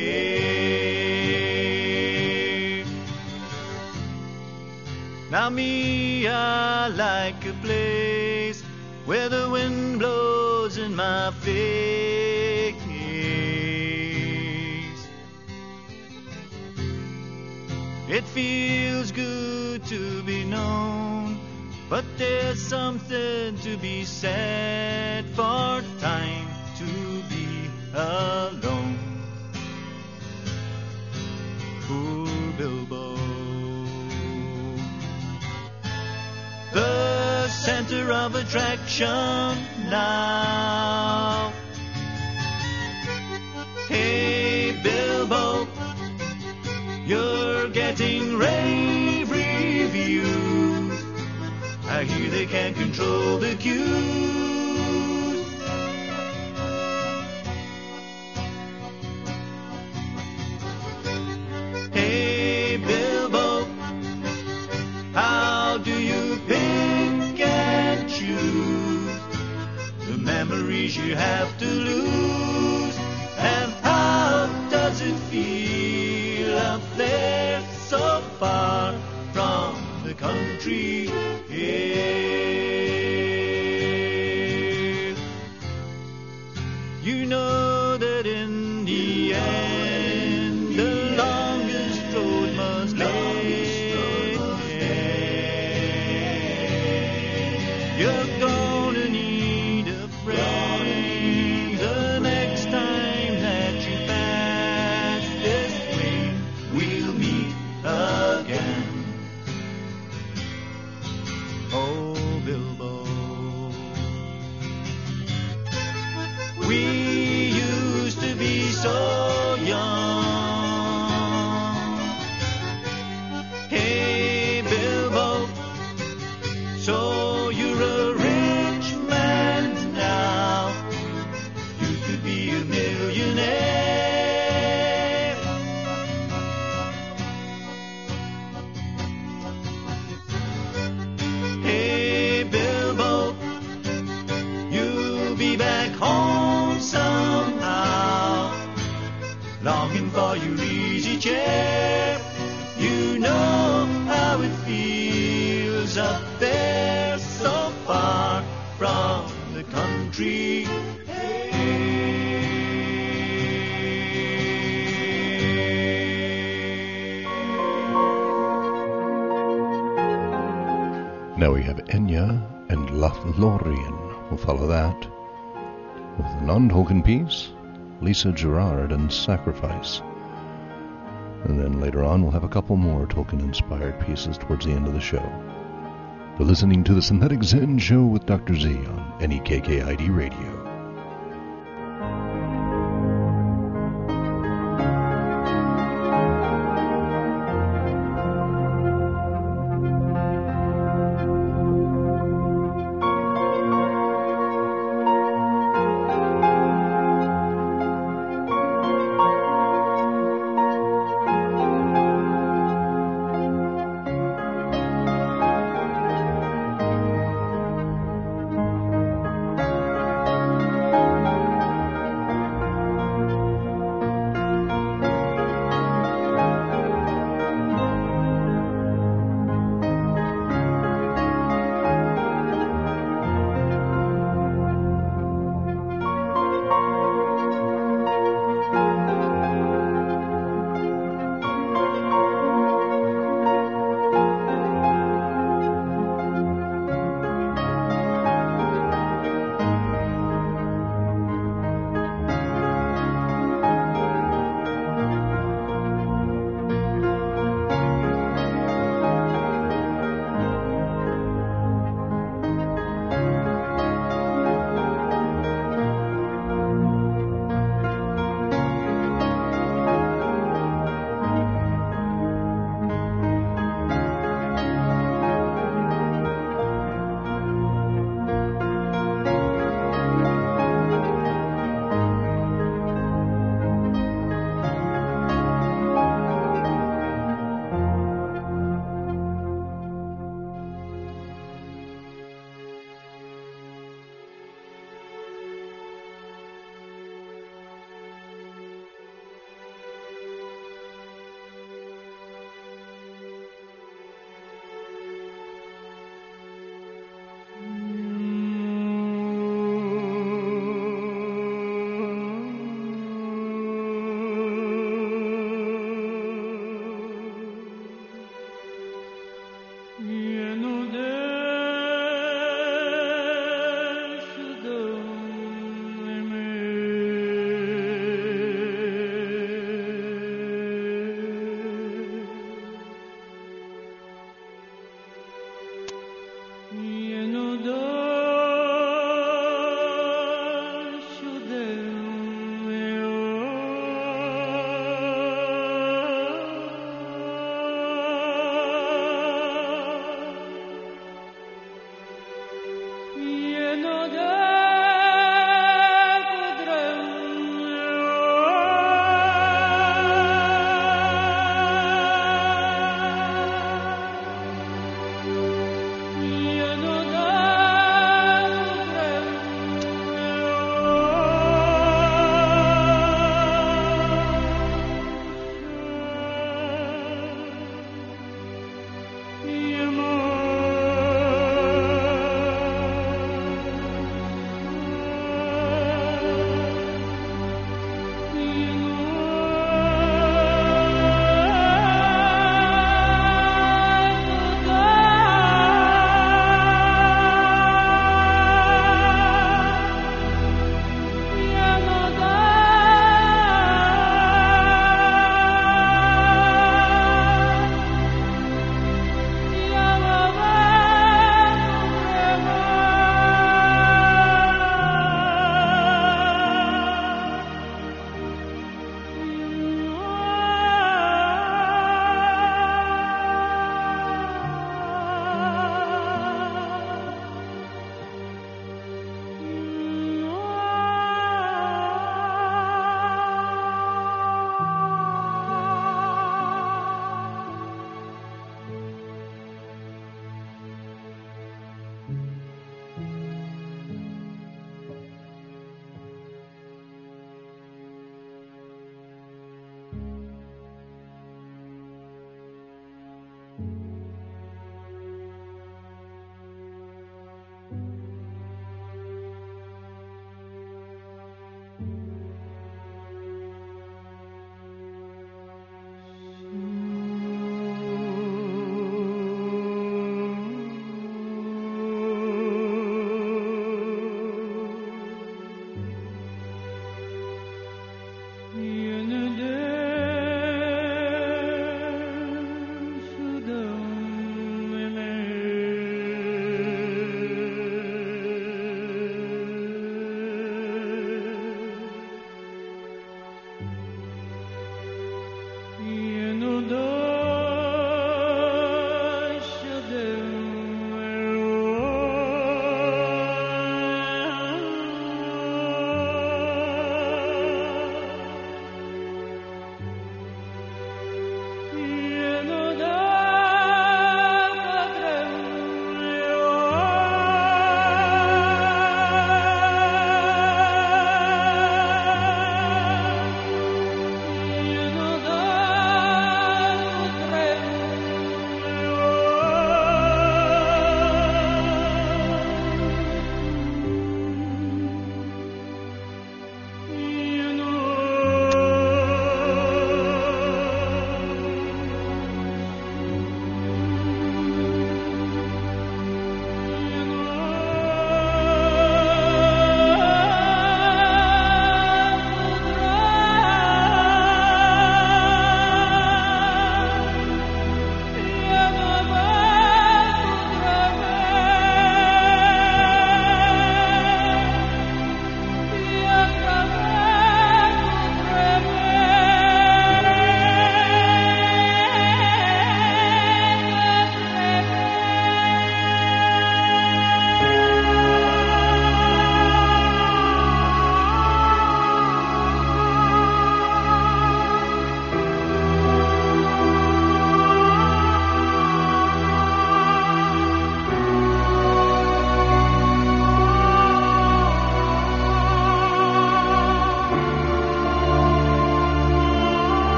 air? Now me, I like a place where the wind blows in my face. It feels good to be known, but there's something to be said for time to be alone. Poor Bilbo, the center of attraction now. Hey, Bilbo, you're getting rave reviews. I hear they can't control the cues. Hey, Bilbo, how do you pick and choose the memories you have to lose? And how does it feel up there so far from the country is. You know that in the end, the longest road must lay. You're gonna need a friend the next time that you pass this way. We'll meet again. Oh, Bilbo, we used to be so young. Hey, Bilbo, so you're a rich man now. You could be a millionaire. Hey, Bilbo, you'll be back home somehow, longing for your easy chair. You know how it feels up there, so far from the country. Now we have Enya and Lothlorien. We'll follow that with a non-Tolkien piece, Lisa Gerrard and Sacrifice. And then later on we'll have a couple more Tolkien-inspired pieces towards the end of the show. You're listening to the Synthetic Zen Show with Doctor Z on N E K K I D Radio. Thank you.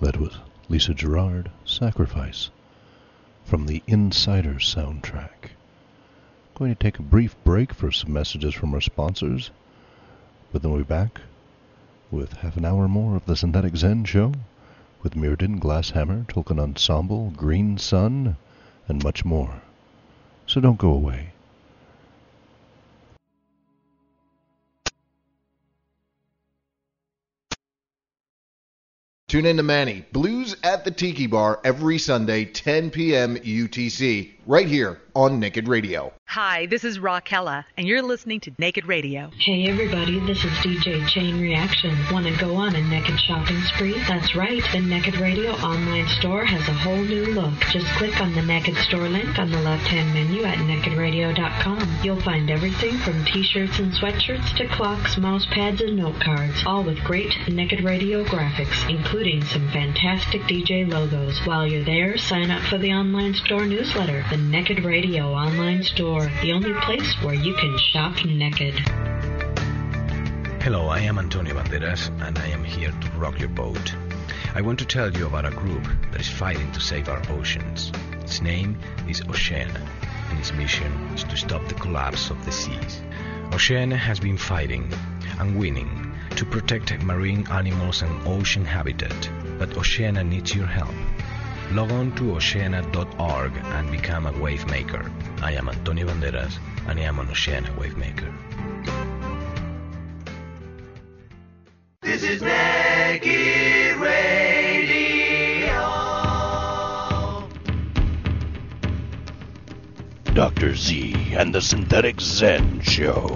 That was Lisa Gerrard, Sacrifice, from the Insider soundtrack. Going to take a brief break for some messages from our sponsors, but then we'll be back with half an hour more of the Synthetic Zen Show with Mirrodin, Glasshammer, Tolkien Ensemble, Green Sun, and much more. So don't go away. Tune in to Manny, Blues at the Tiki Bar, every Sunday, ten p.m. U T C, right here on Naked Radio. Hi, this is Raquella, and you're listening to Naked Radio. Hey everybody, this is D J Chain Reaction. Want to go on a naked shopping spree? That's right, the Naked Radio online store has a whole new look. Just click on the Naked Store link on the left-hand menu at naked radio dot com. You'll find everything from t-shirts and sweatshirts to clocks, mouse pads, and note cards, all with great Naked Radio graphics, including some fantastic D J logos. While you're there, sign up for the online store newsletter, the Naked Radio online store, the only place where you can shop naked. Hello, I am Antonio Banderas, and I am here to rock your boat. I want to tell you about a group that is fighting to save our oceans. Its name is Oceana, and its mission is to stop the collapse of the seas. Oceana has been fighting and winning to protect marine animals and ocean habitat, but Oceana needs your help. Log on to oceana dot org and become a wavemaker. I am Antonio Banderas, and I am an Oceana Wavemaker. This is Naked Radio. Doctor Z and the Synthetic Zen Show.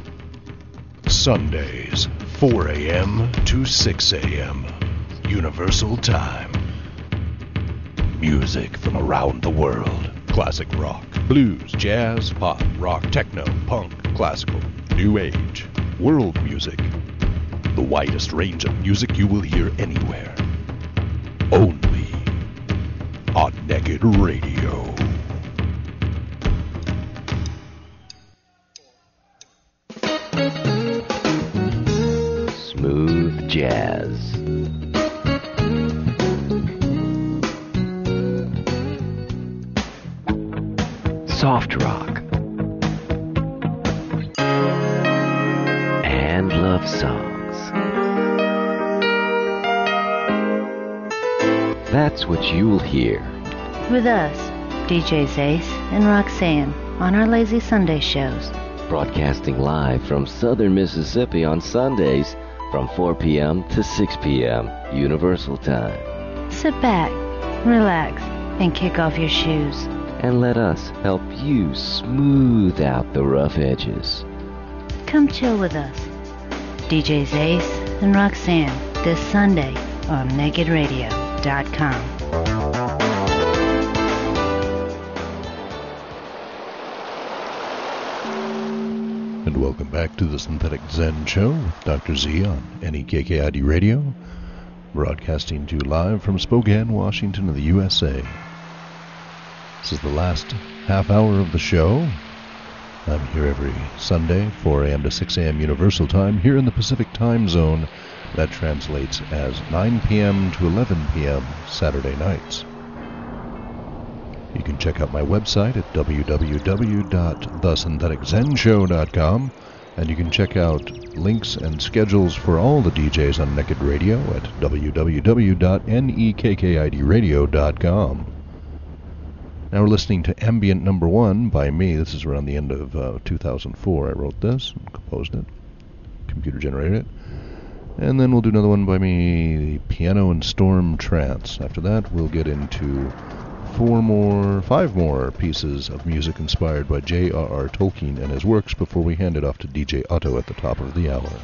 Sundays, four a.m. to six a.m. Universal Time. Music from around the world. Classic rock, blues, jazz, pop, rock, techno, punk, classical, new age, world music. The widest range of music you will hear anywhere. Only on Naked Radio. Smooth jazz. Soft rock. And love songs. That's what you'll hear. With us, D J Ace and Roxanne, on our Lazy Sunday shows. Broadcasting live from southern Mississippi on Sundays from four p.m. to six p.m. Universal Time. Sit back, relax, and kick off your shoes. And let us help you smooth out the rough edges. Come chill with us. D Js Ace and Roxanne this Sunday on naked radio dot com. And welcome back to the Synthetic Zen Show with Doctor Z on N E K K I D Radio, broadcasting to you live from Spokane, Washington of the U S A. This is the last half hour of the show. I'm here every Sunday, four a.m. to six a.m. Universal Time, here in the Pacific Time Zone. That translates as nine p.m. to eleven p.m. Saturday nights. You can check out my website at w w w dot the synthetic zen show dot com, and you can check out links and schedules for all the D Js on Naked Radio at w w w dot nekk id radio dot com. Now we're listening to Ambient Number One by me. This is around the end of uh, two thousand four. I wrote this and composed it, computer generated it. And then we'll do another one by me, Piano and Storm Trance. After that, we'll get into four more, five more pieces of music inspired by J R R Tolkien and his works before we hand it off to D J Otto at the top of the hour.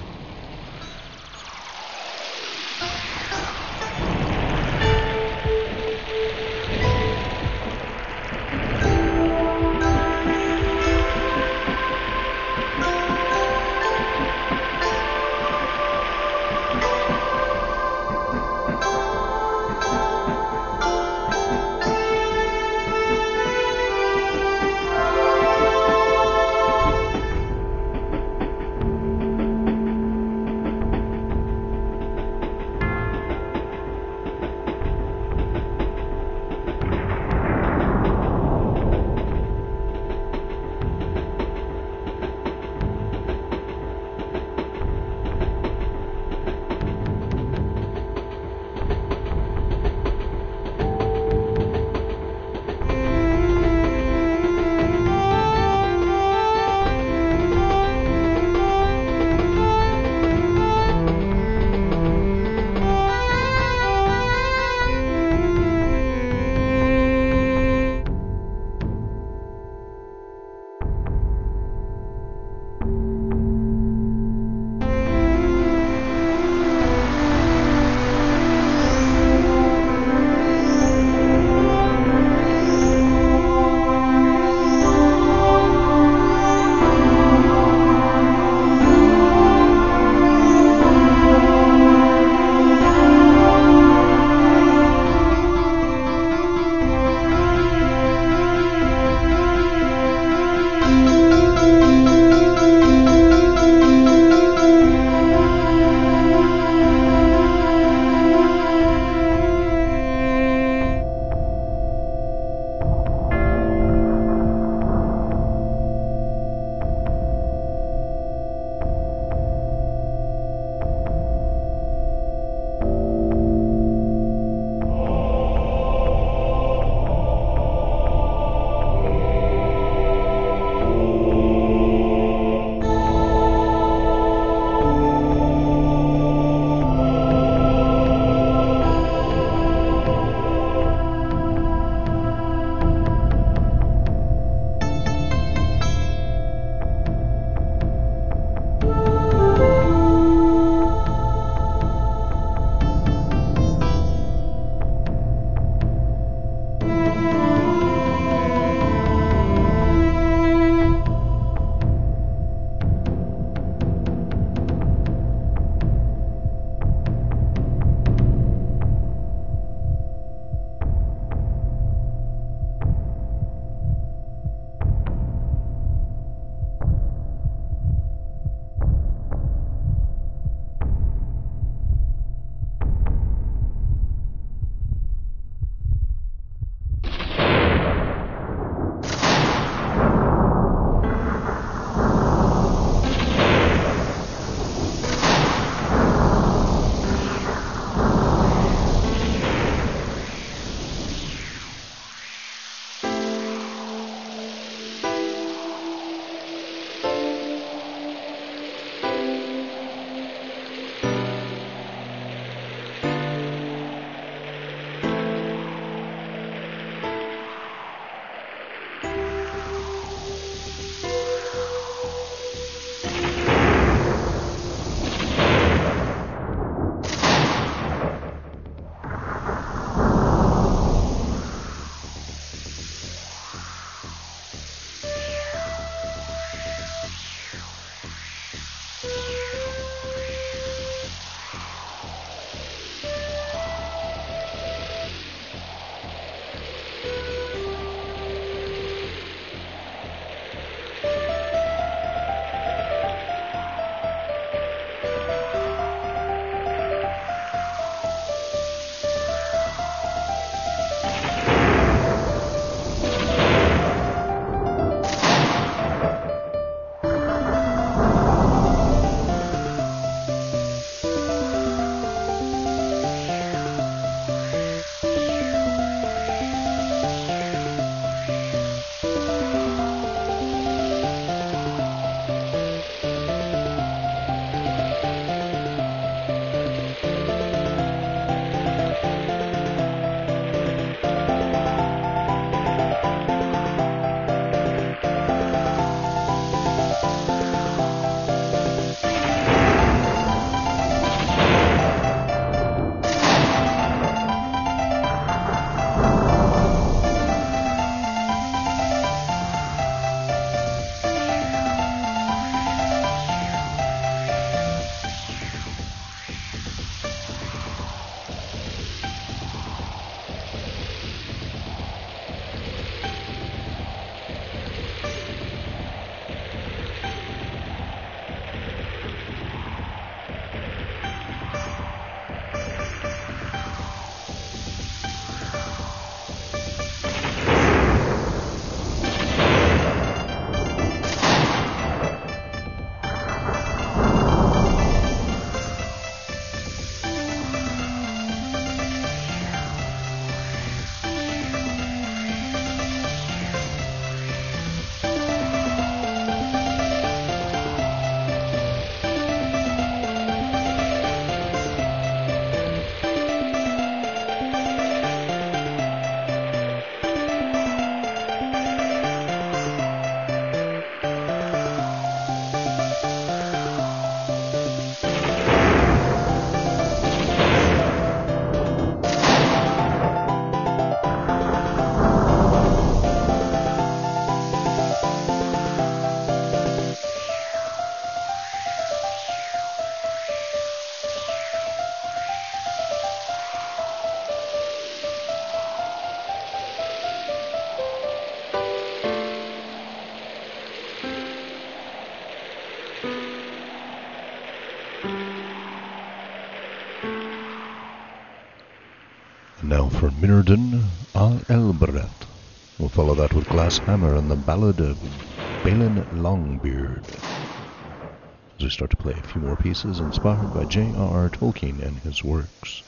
Now for Mirrodin Al Elberet. We'll follow that with Glass Hammer and the Ballad of Balin Longbeard. As we start to play a few more pieces inspired by J R R Tolkien and his works.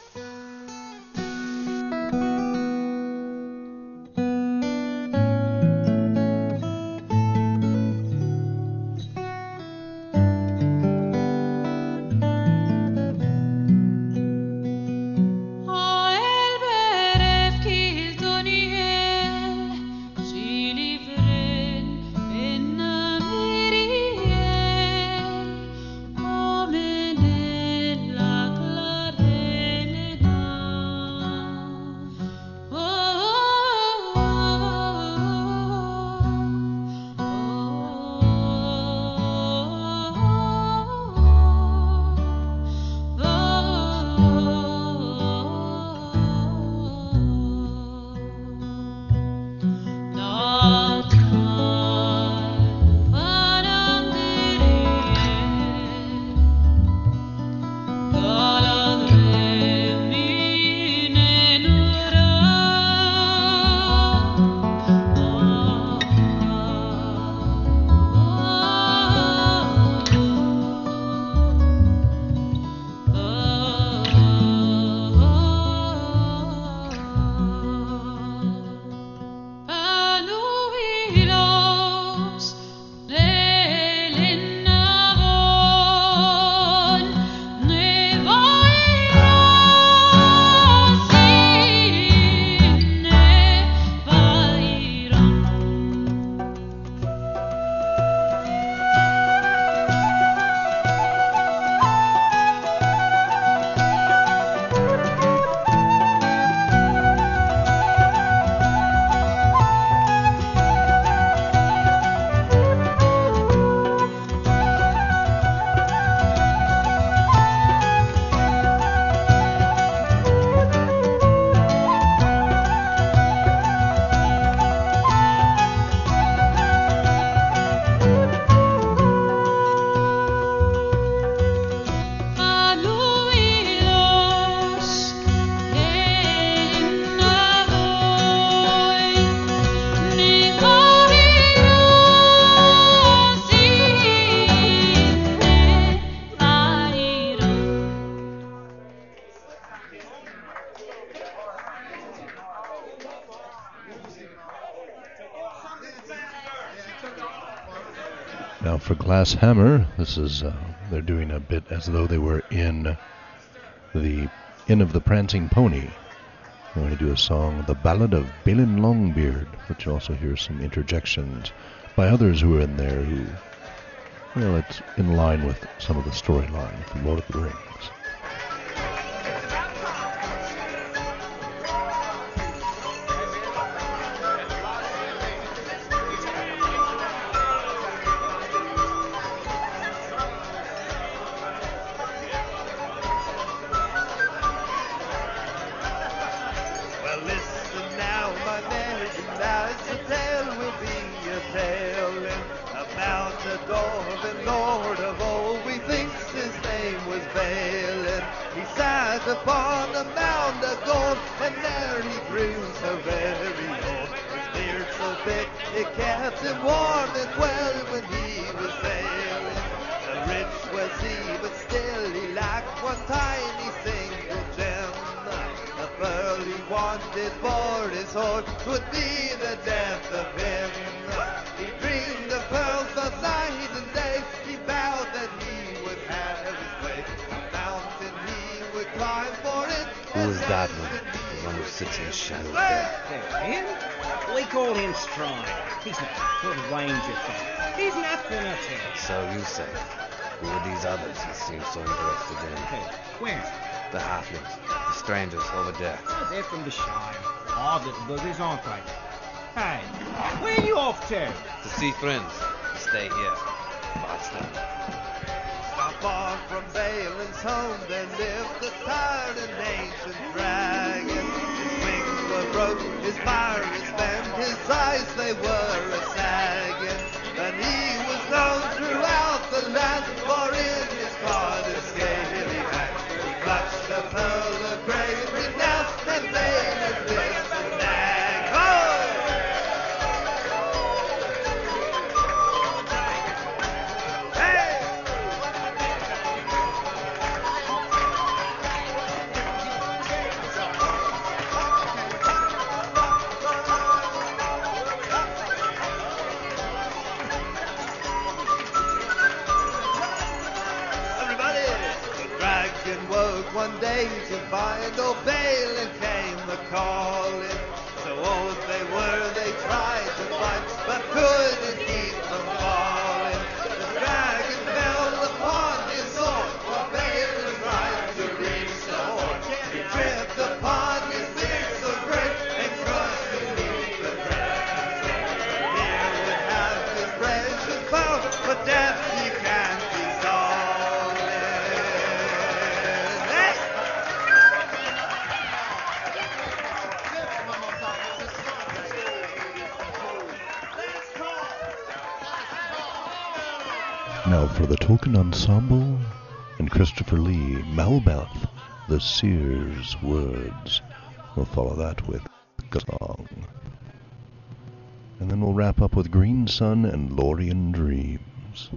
Now for Glass Hammer, this is, uh, they're doing a bit as though they were in the Inn of the Prancing Pony. They're going to do a song, The Ballad of Balin Longbeard, which you also hear some interjections by others who are in there who, well, it's in line with some of the storyline from Lord of the Rings. From the Shire. Odd little buggers, aren't they? Hey, where are you off to? To see friends. To stay here. Boston. Not far from Balin's home, there lived a tired and ancient dragon. His wings were broke, his fiery spent, his eyes they were a-sagging. And he was known throughout the land, for in his card a scaly hand he clutched a pearl of great renown, and they and woke one day to find old Balin came a-calling. So old they were, they tried to fight, but couldn't keep from falling. The dragon fell upon his sword, while Balin tried to reach the horn. He tripped upon his spear so great, and crushed beneath the precious sword. Here would have his precious bow, but death he can't be stolen. Hey! Now for the Tolkien Ensemble and Christopher Lee, Malbeth, the Seer's Words. We'll follow that with a song. And then we'll wrap up with Green Sun and Lorien Dreams.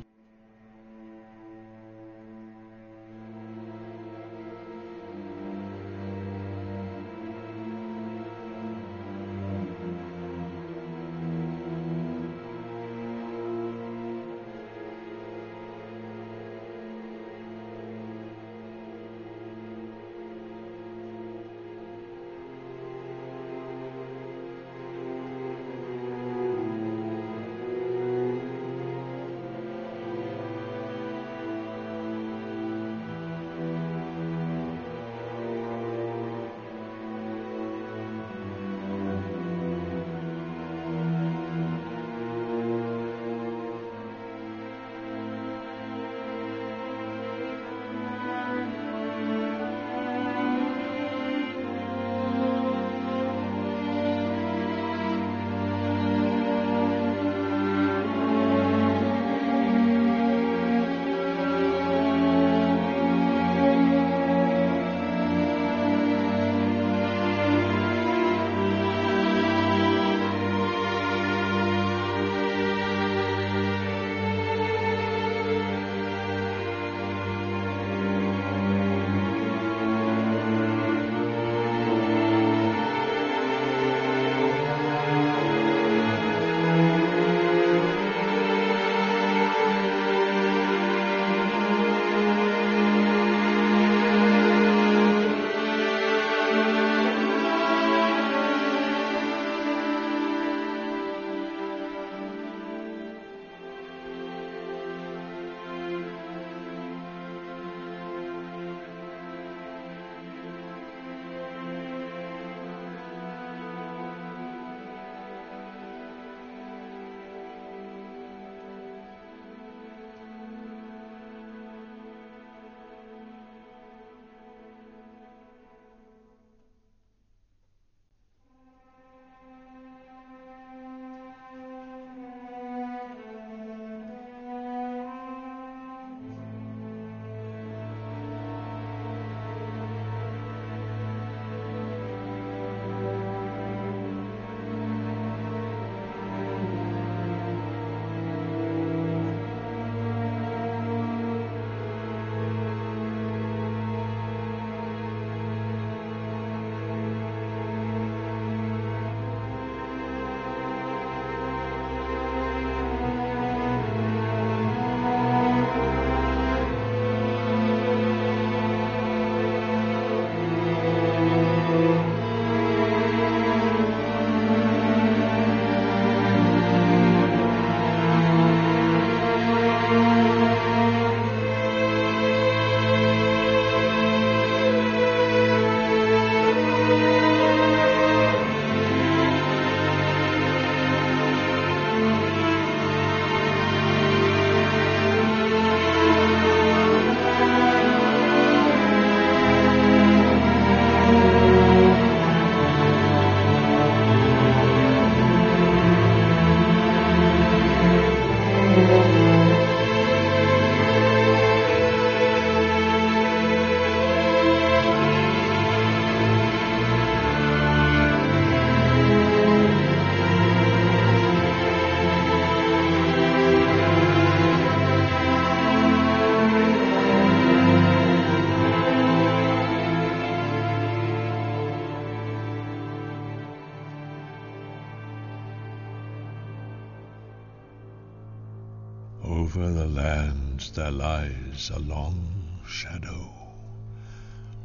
Over the lands there lies a long shadow,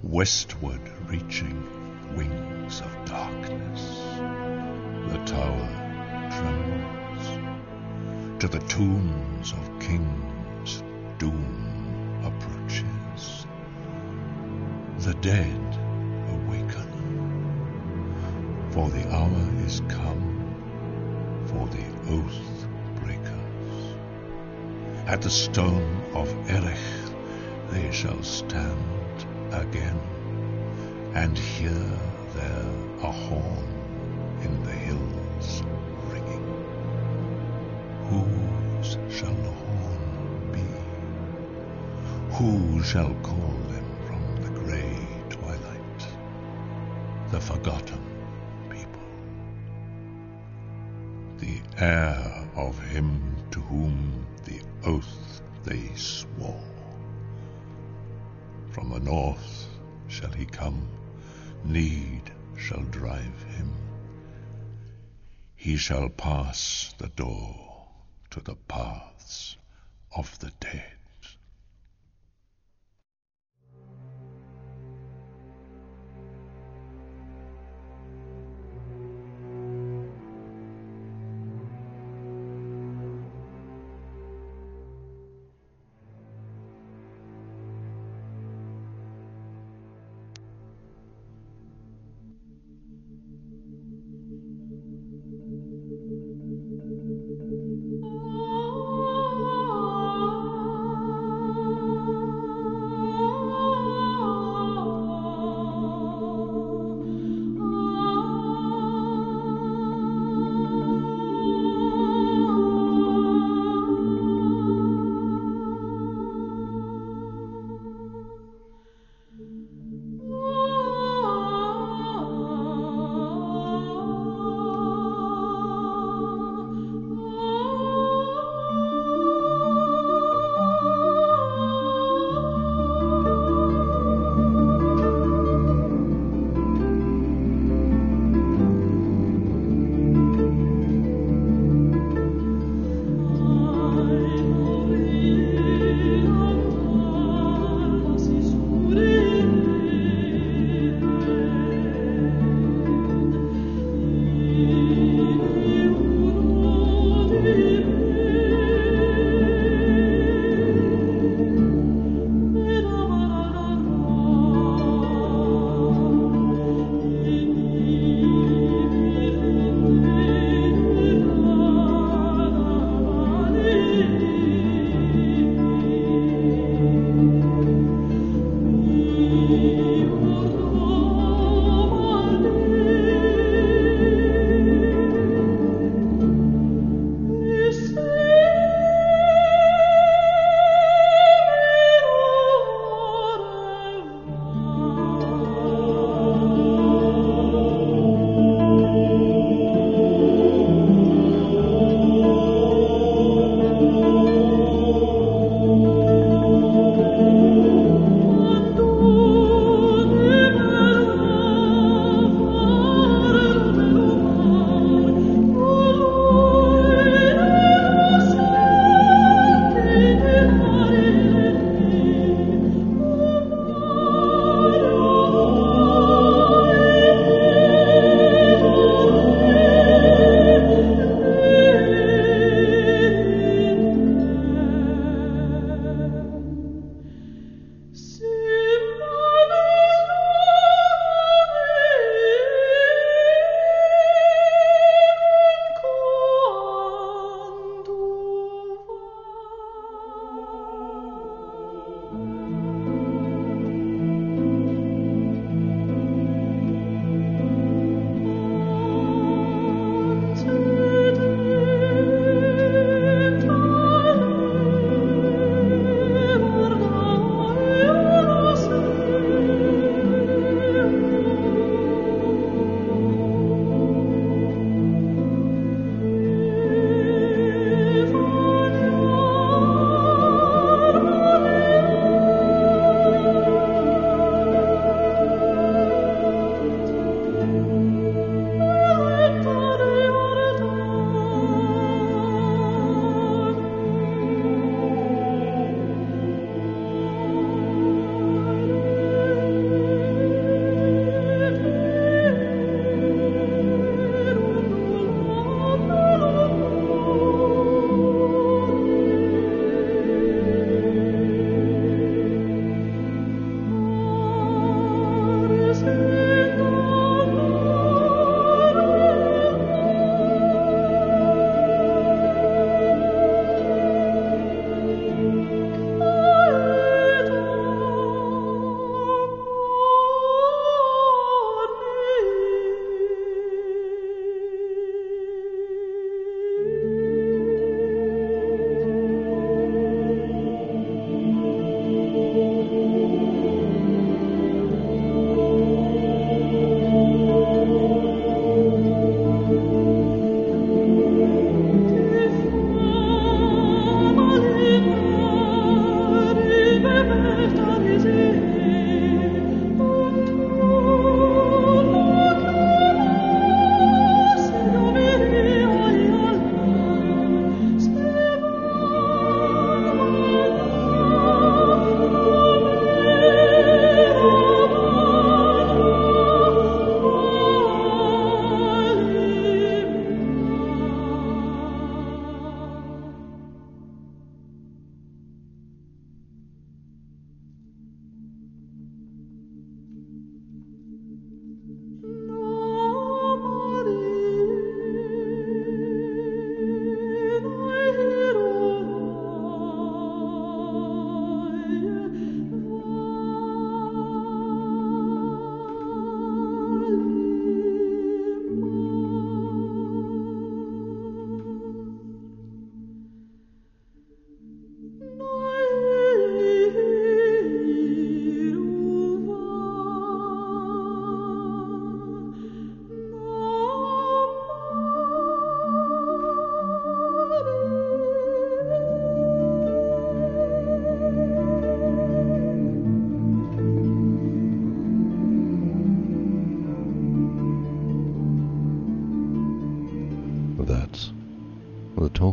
westward reaching wings of darkness. The tower trembles. To the tombs of kings doom approaches. The dead awaken, for the hour is come for the oath breakers. At the stone of Erech they shall stand again, and hear there a horn in the hills ringing. Whose shall the horn be? Who shall call them from the grey twilight? The forgotten people, the heir of him to whom the oath they swore. From the north shall he come, need shall drive him. He shall pass the door to the paths of the dead. Oh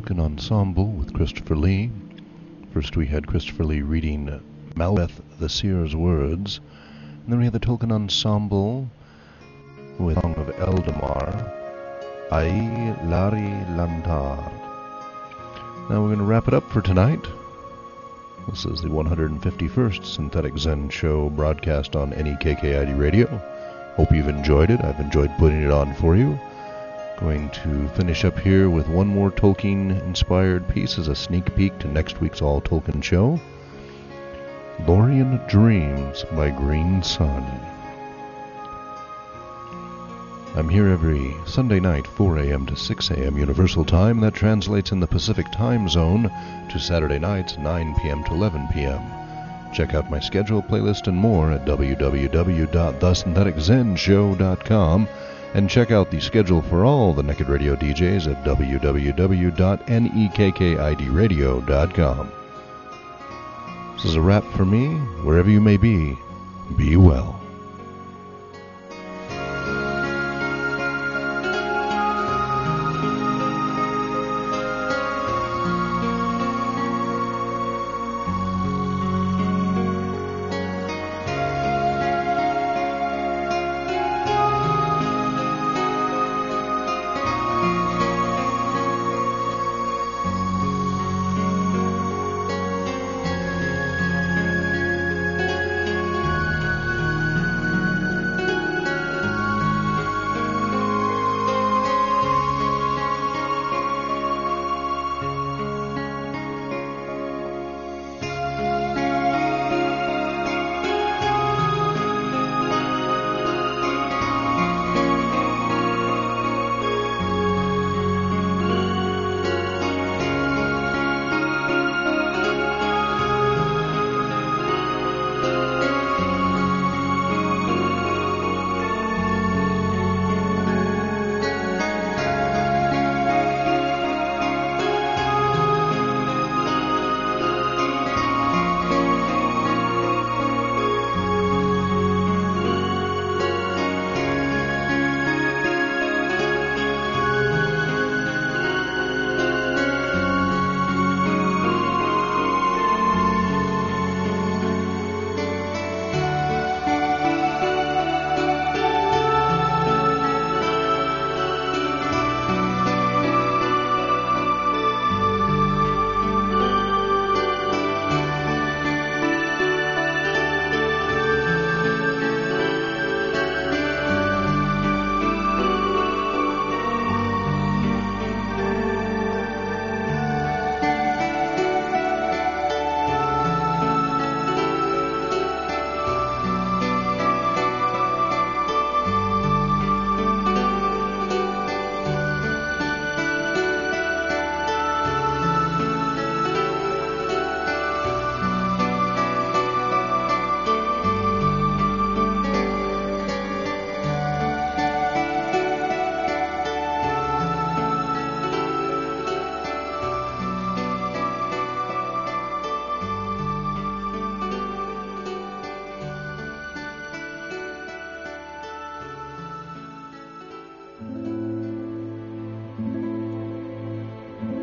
Tolkien Ensemble with Christopher Lee. First we had Christopher Lee reading Malbeth the Seer's words, and then we had the Tolkien Ensemble with the Song of Eldamar, Ai Lari Lantar. Now we're going to wrap it up for tonight. This is the one hundred fifty-first Synthetic Zen Show broadcast on N E K K I D Radio. Hope you've enjoyed it. I've enjoyed putting it on for you. Going to finish up here with one more Tolkien-inspired piece as a sneak peek to next week's All Tolkien show. Lorien Dreams by Green Sun. I'm here every Sunday night, four a.m. to six a.m. Universal Time. That translates in the Pacific Time Zone to Saturday nights, nine p.m. to eleven p.m. Check out my schedule, playlist, and more at w w w dot the synthetic zen show dot com, and check out the schedule for all the Naked Radio D Js at w w w dot nekkid radio dot com. This is a wrap for me. Wherever you may be, be well.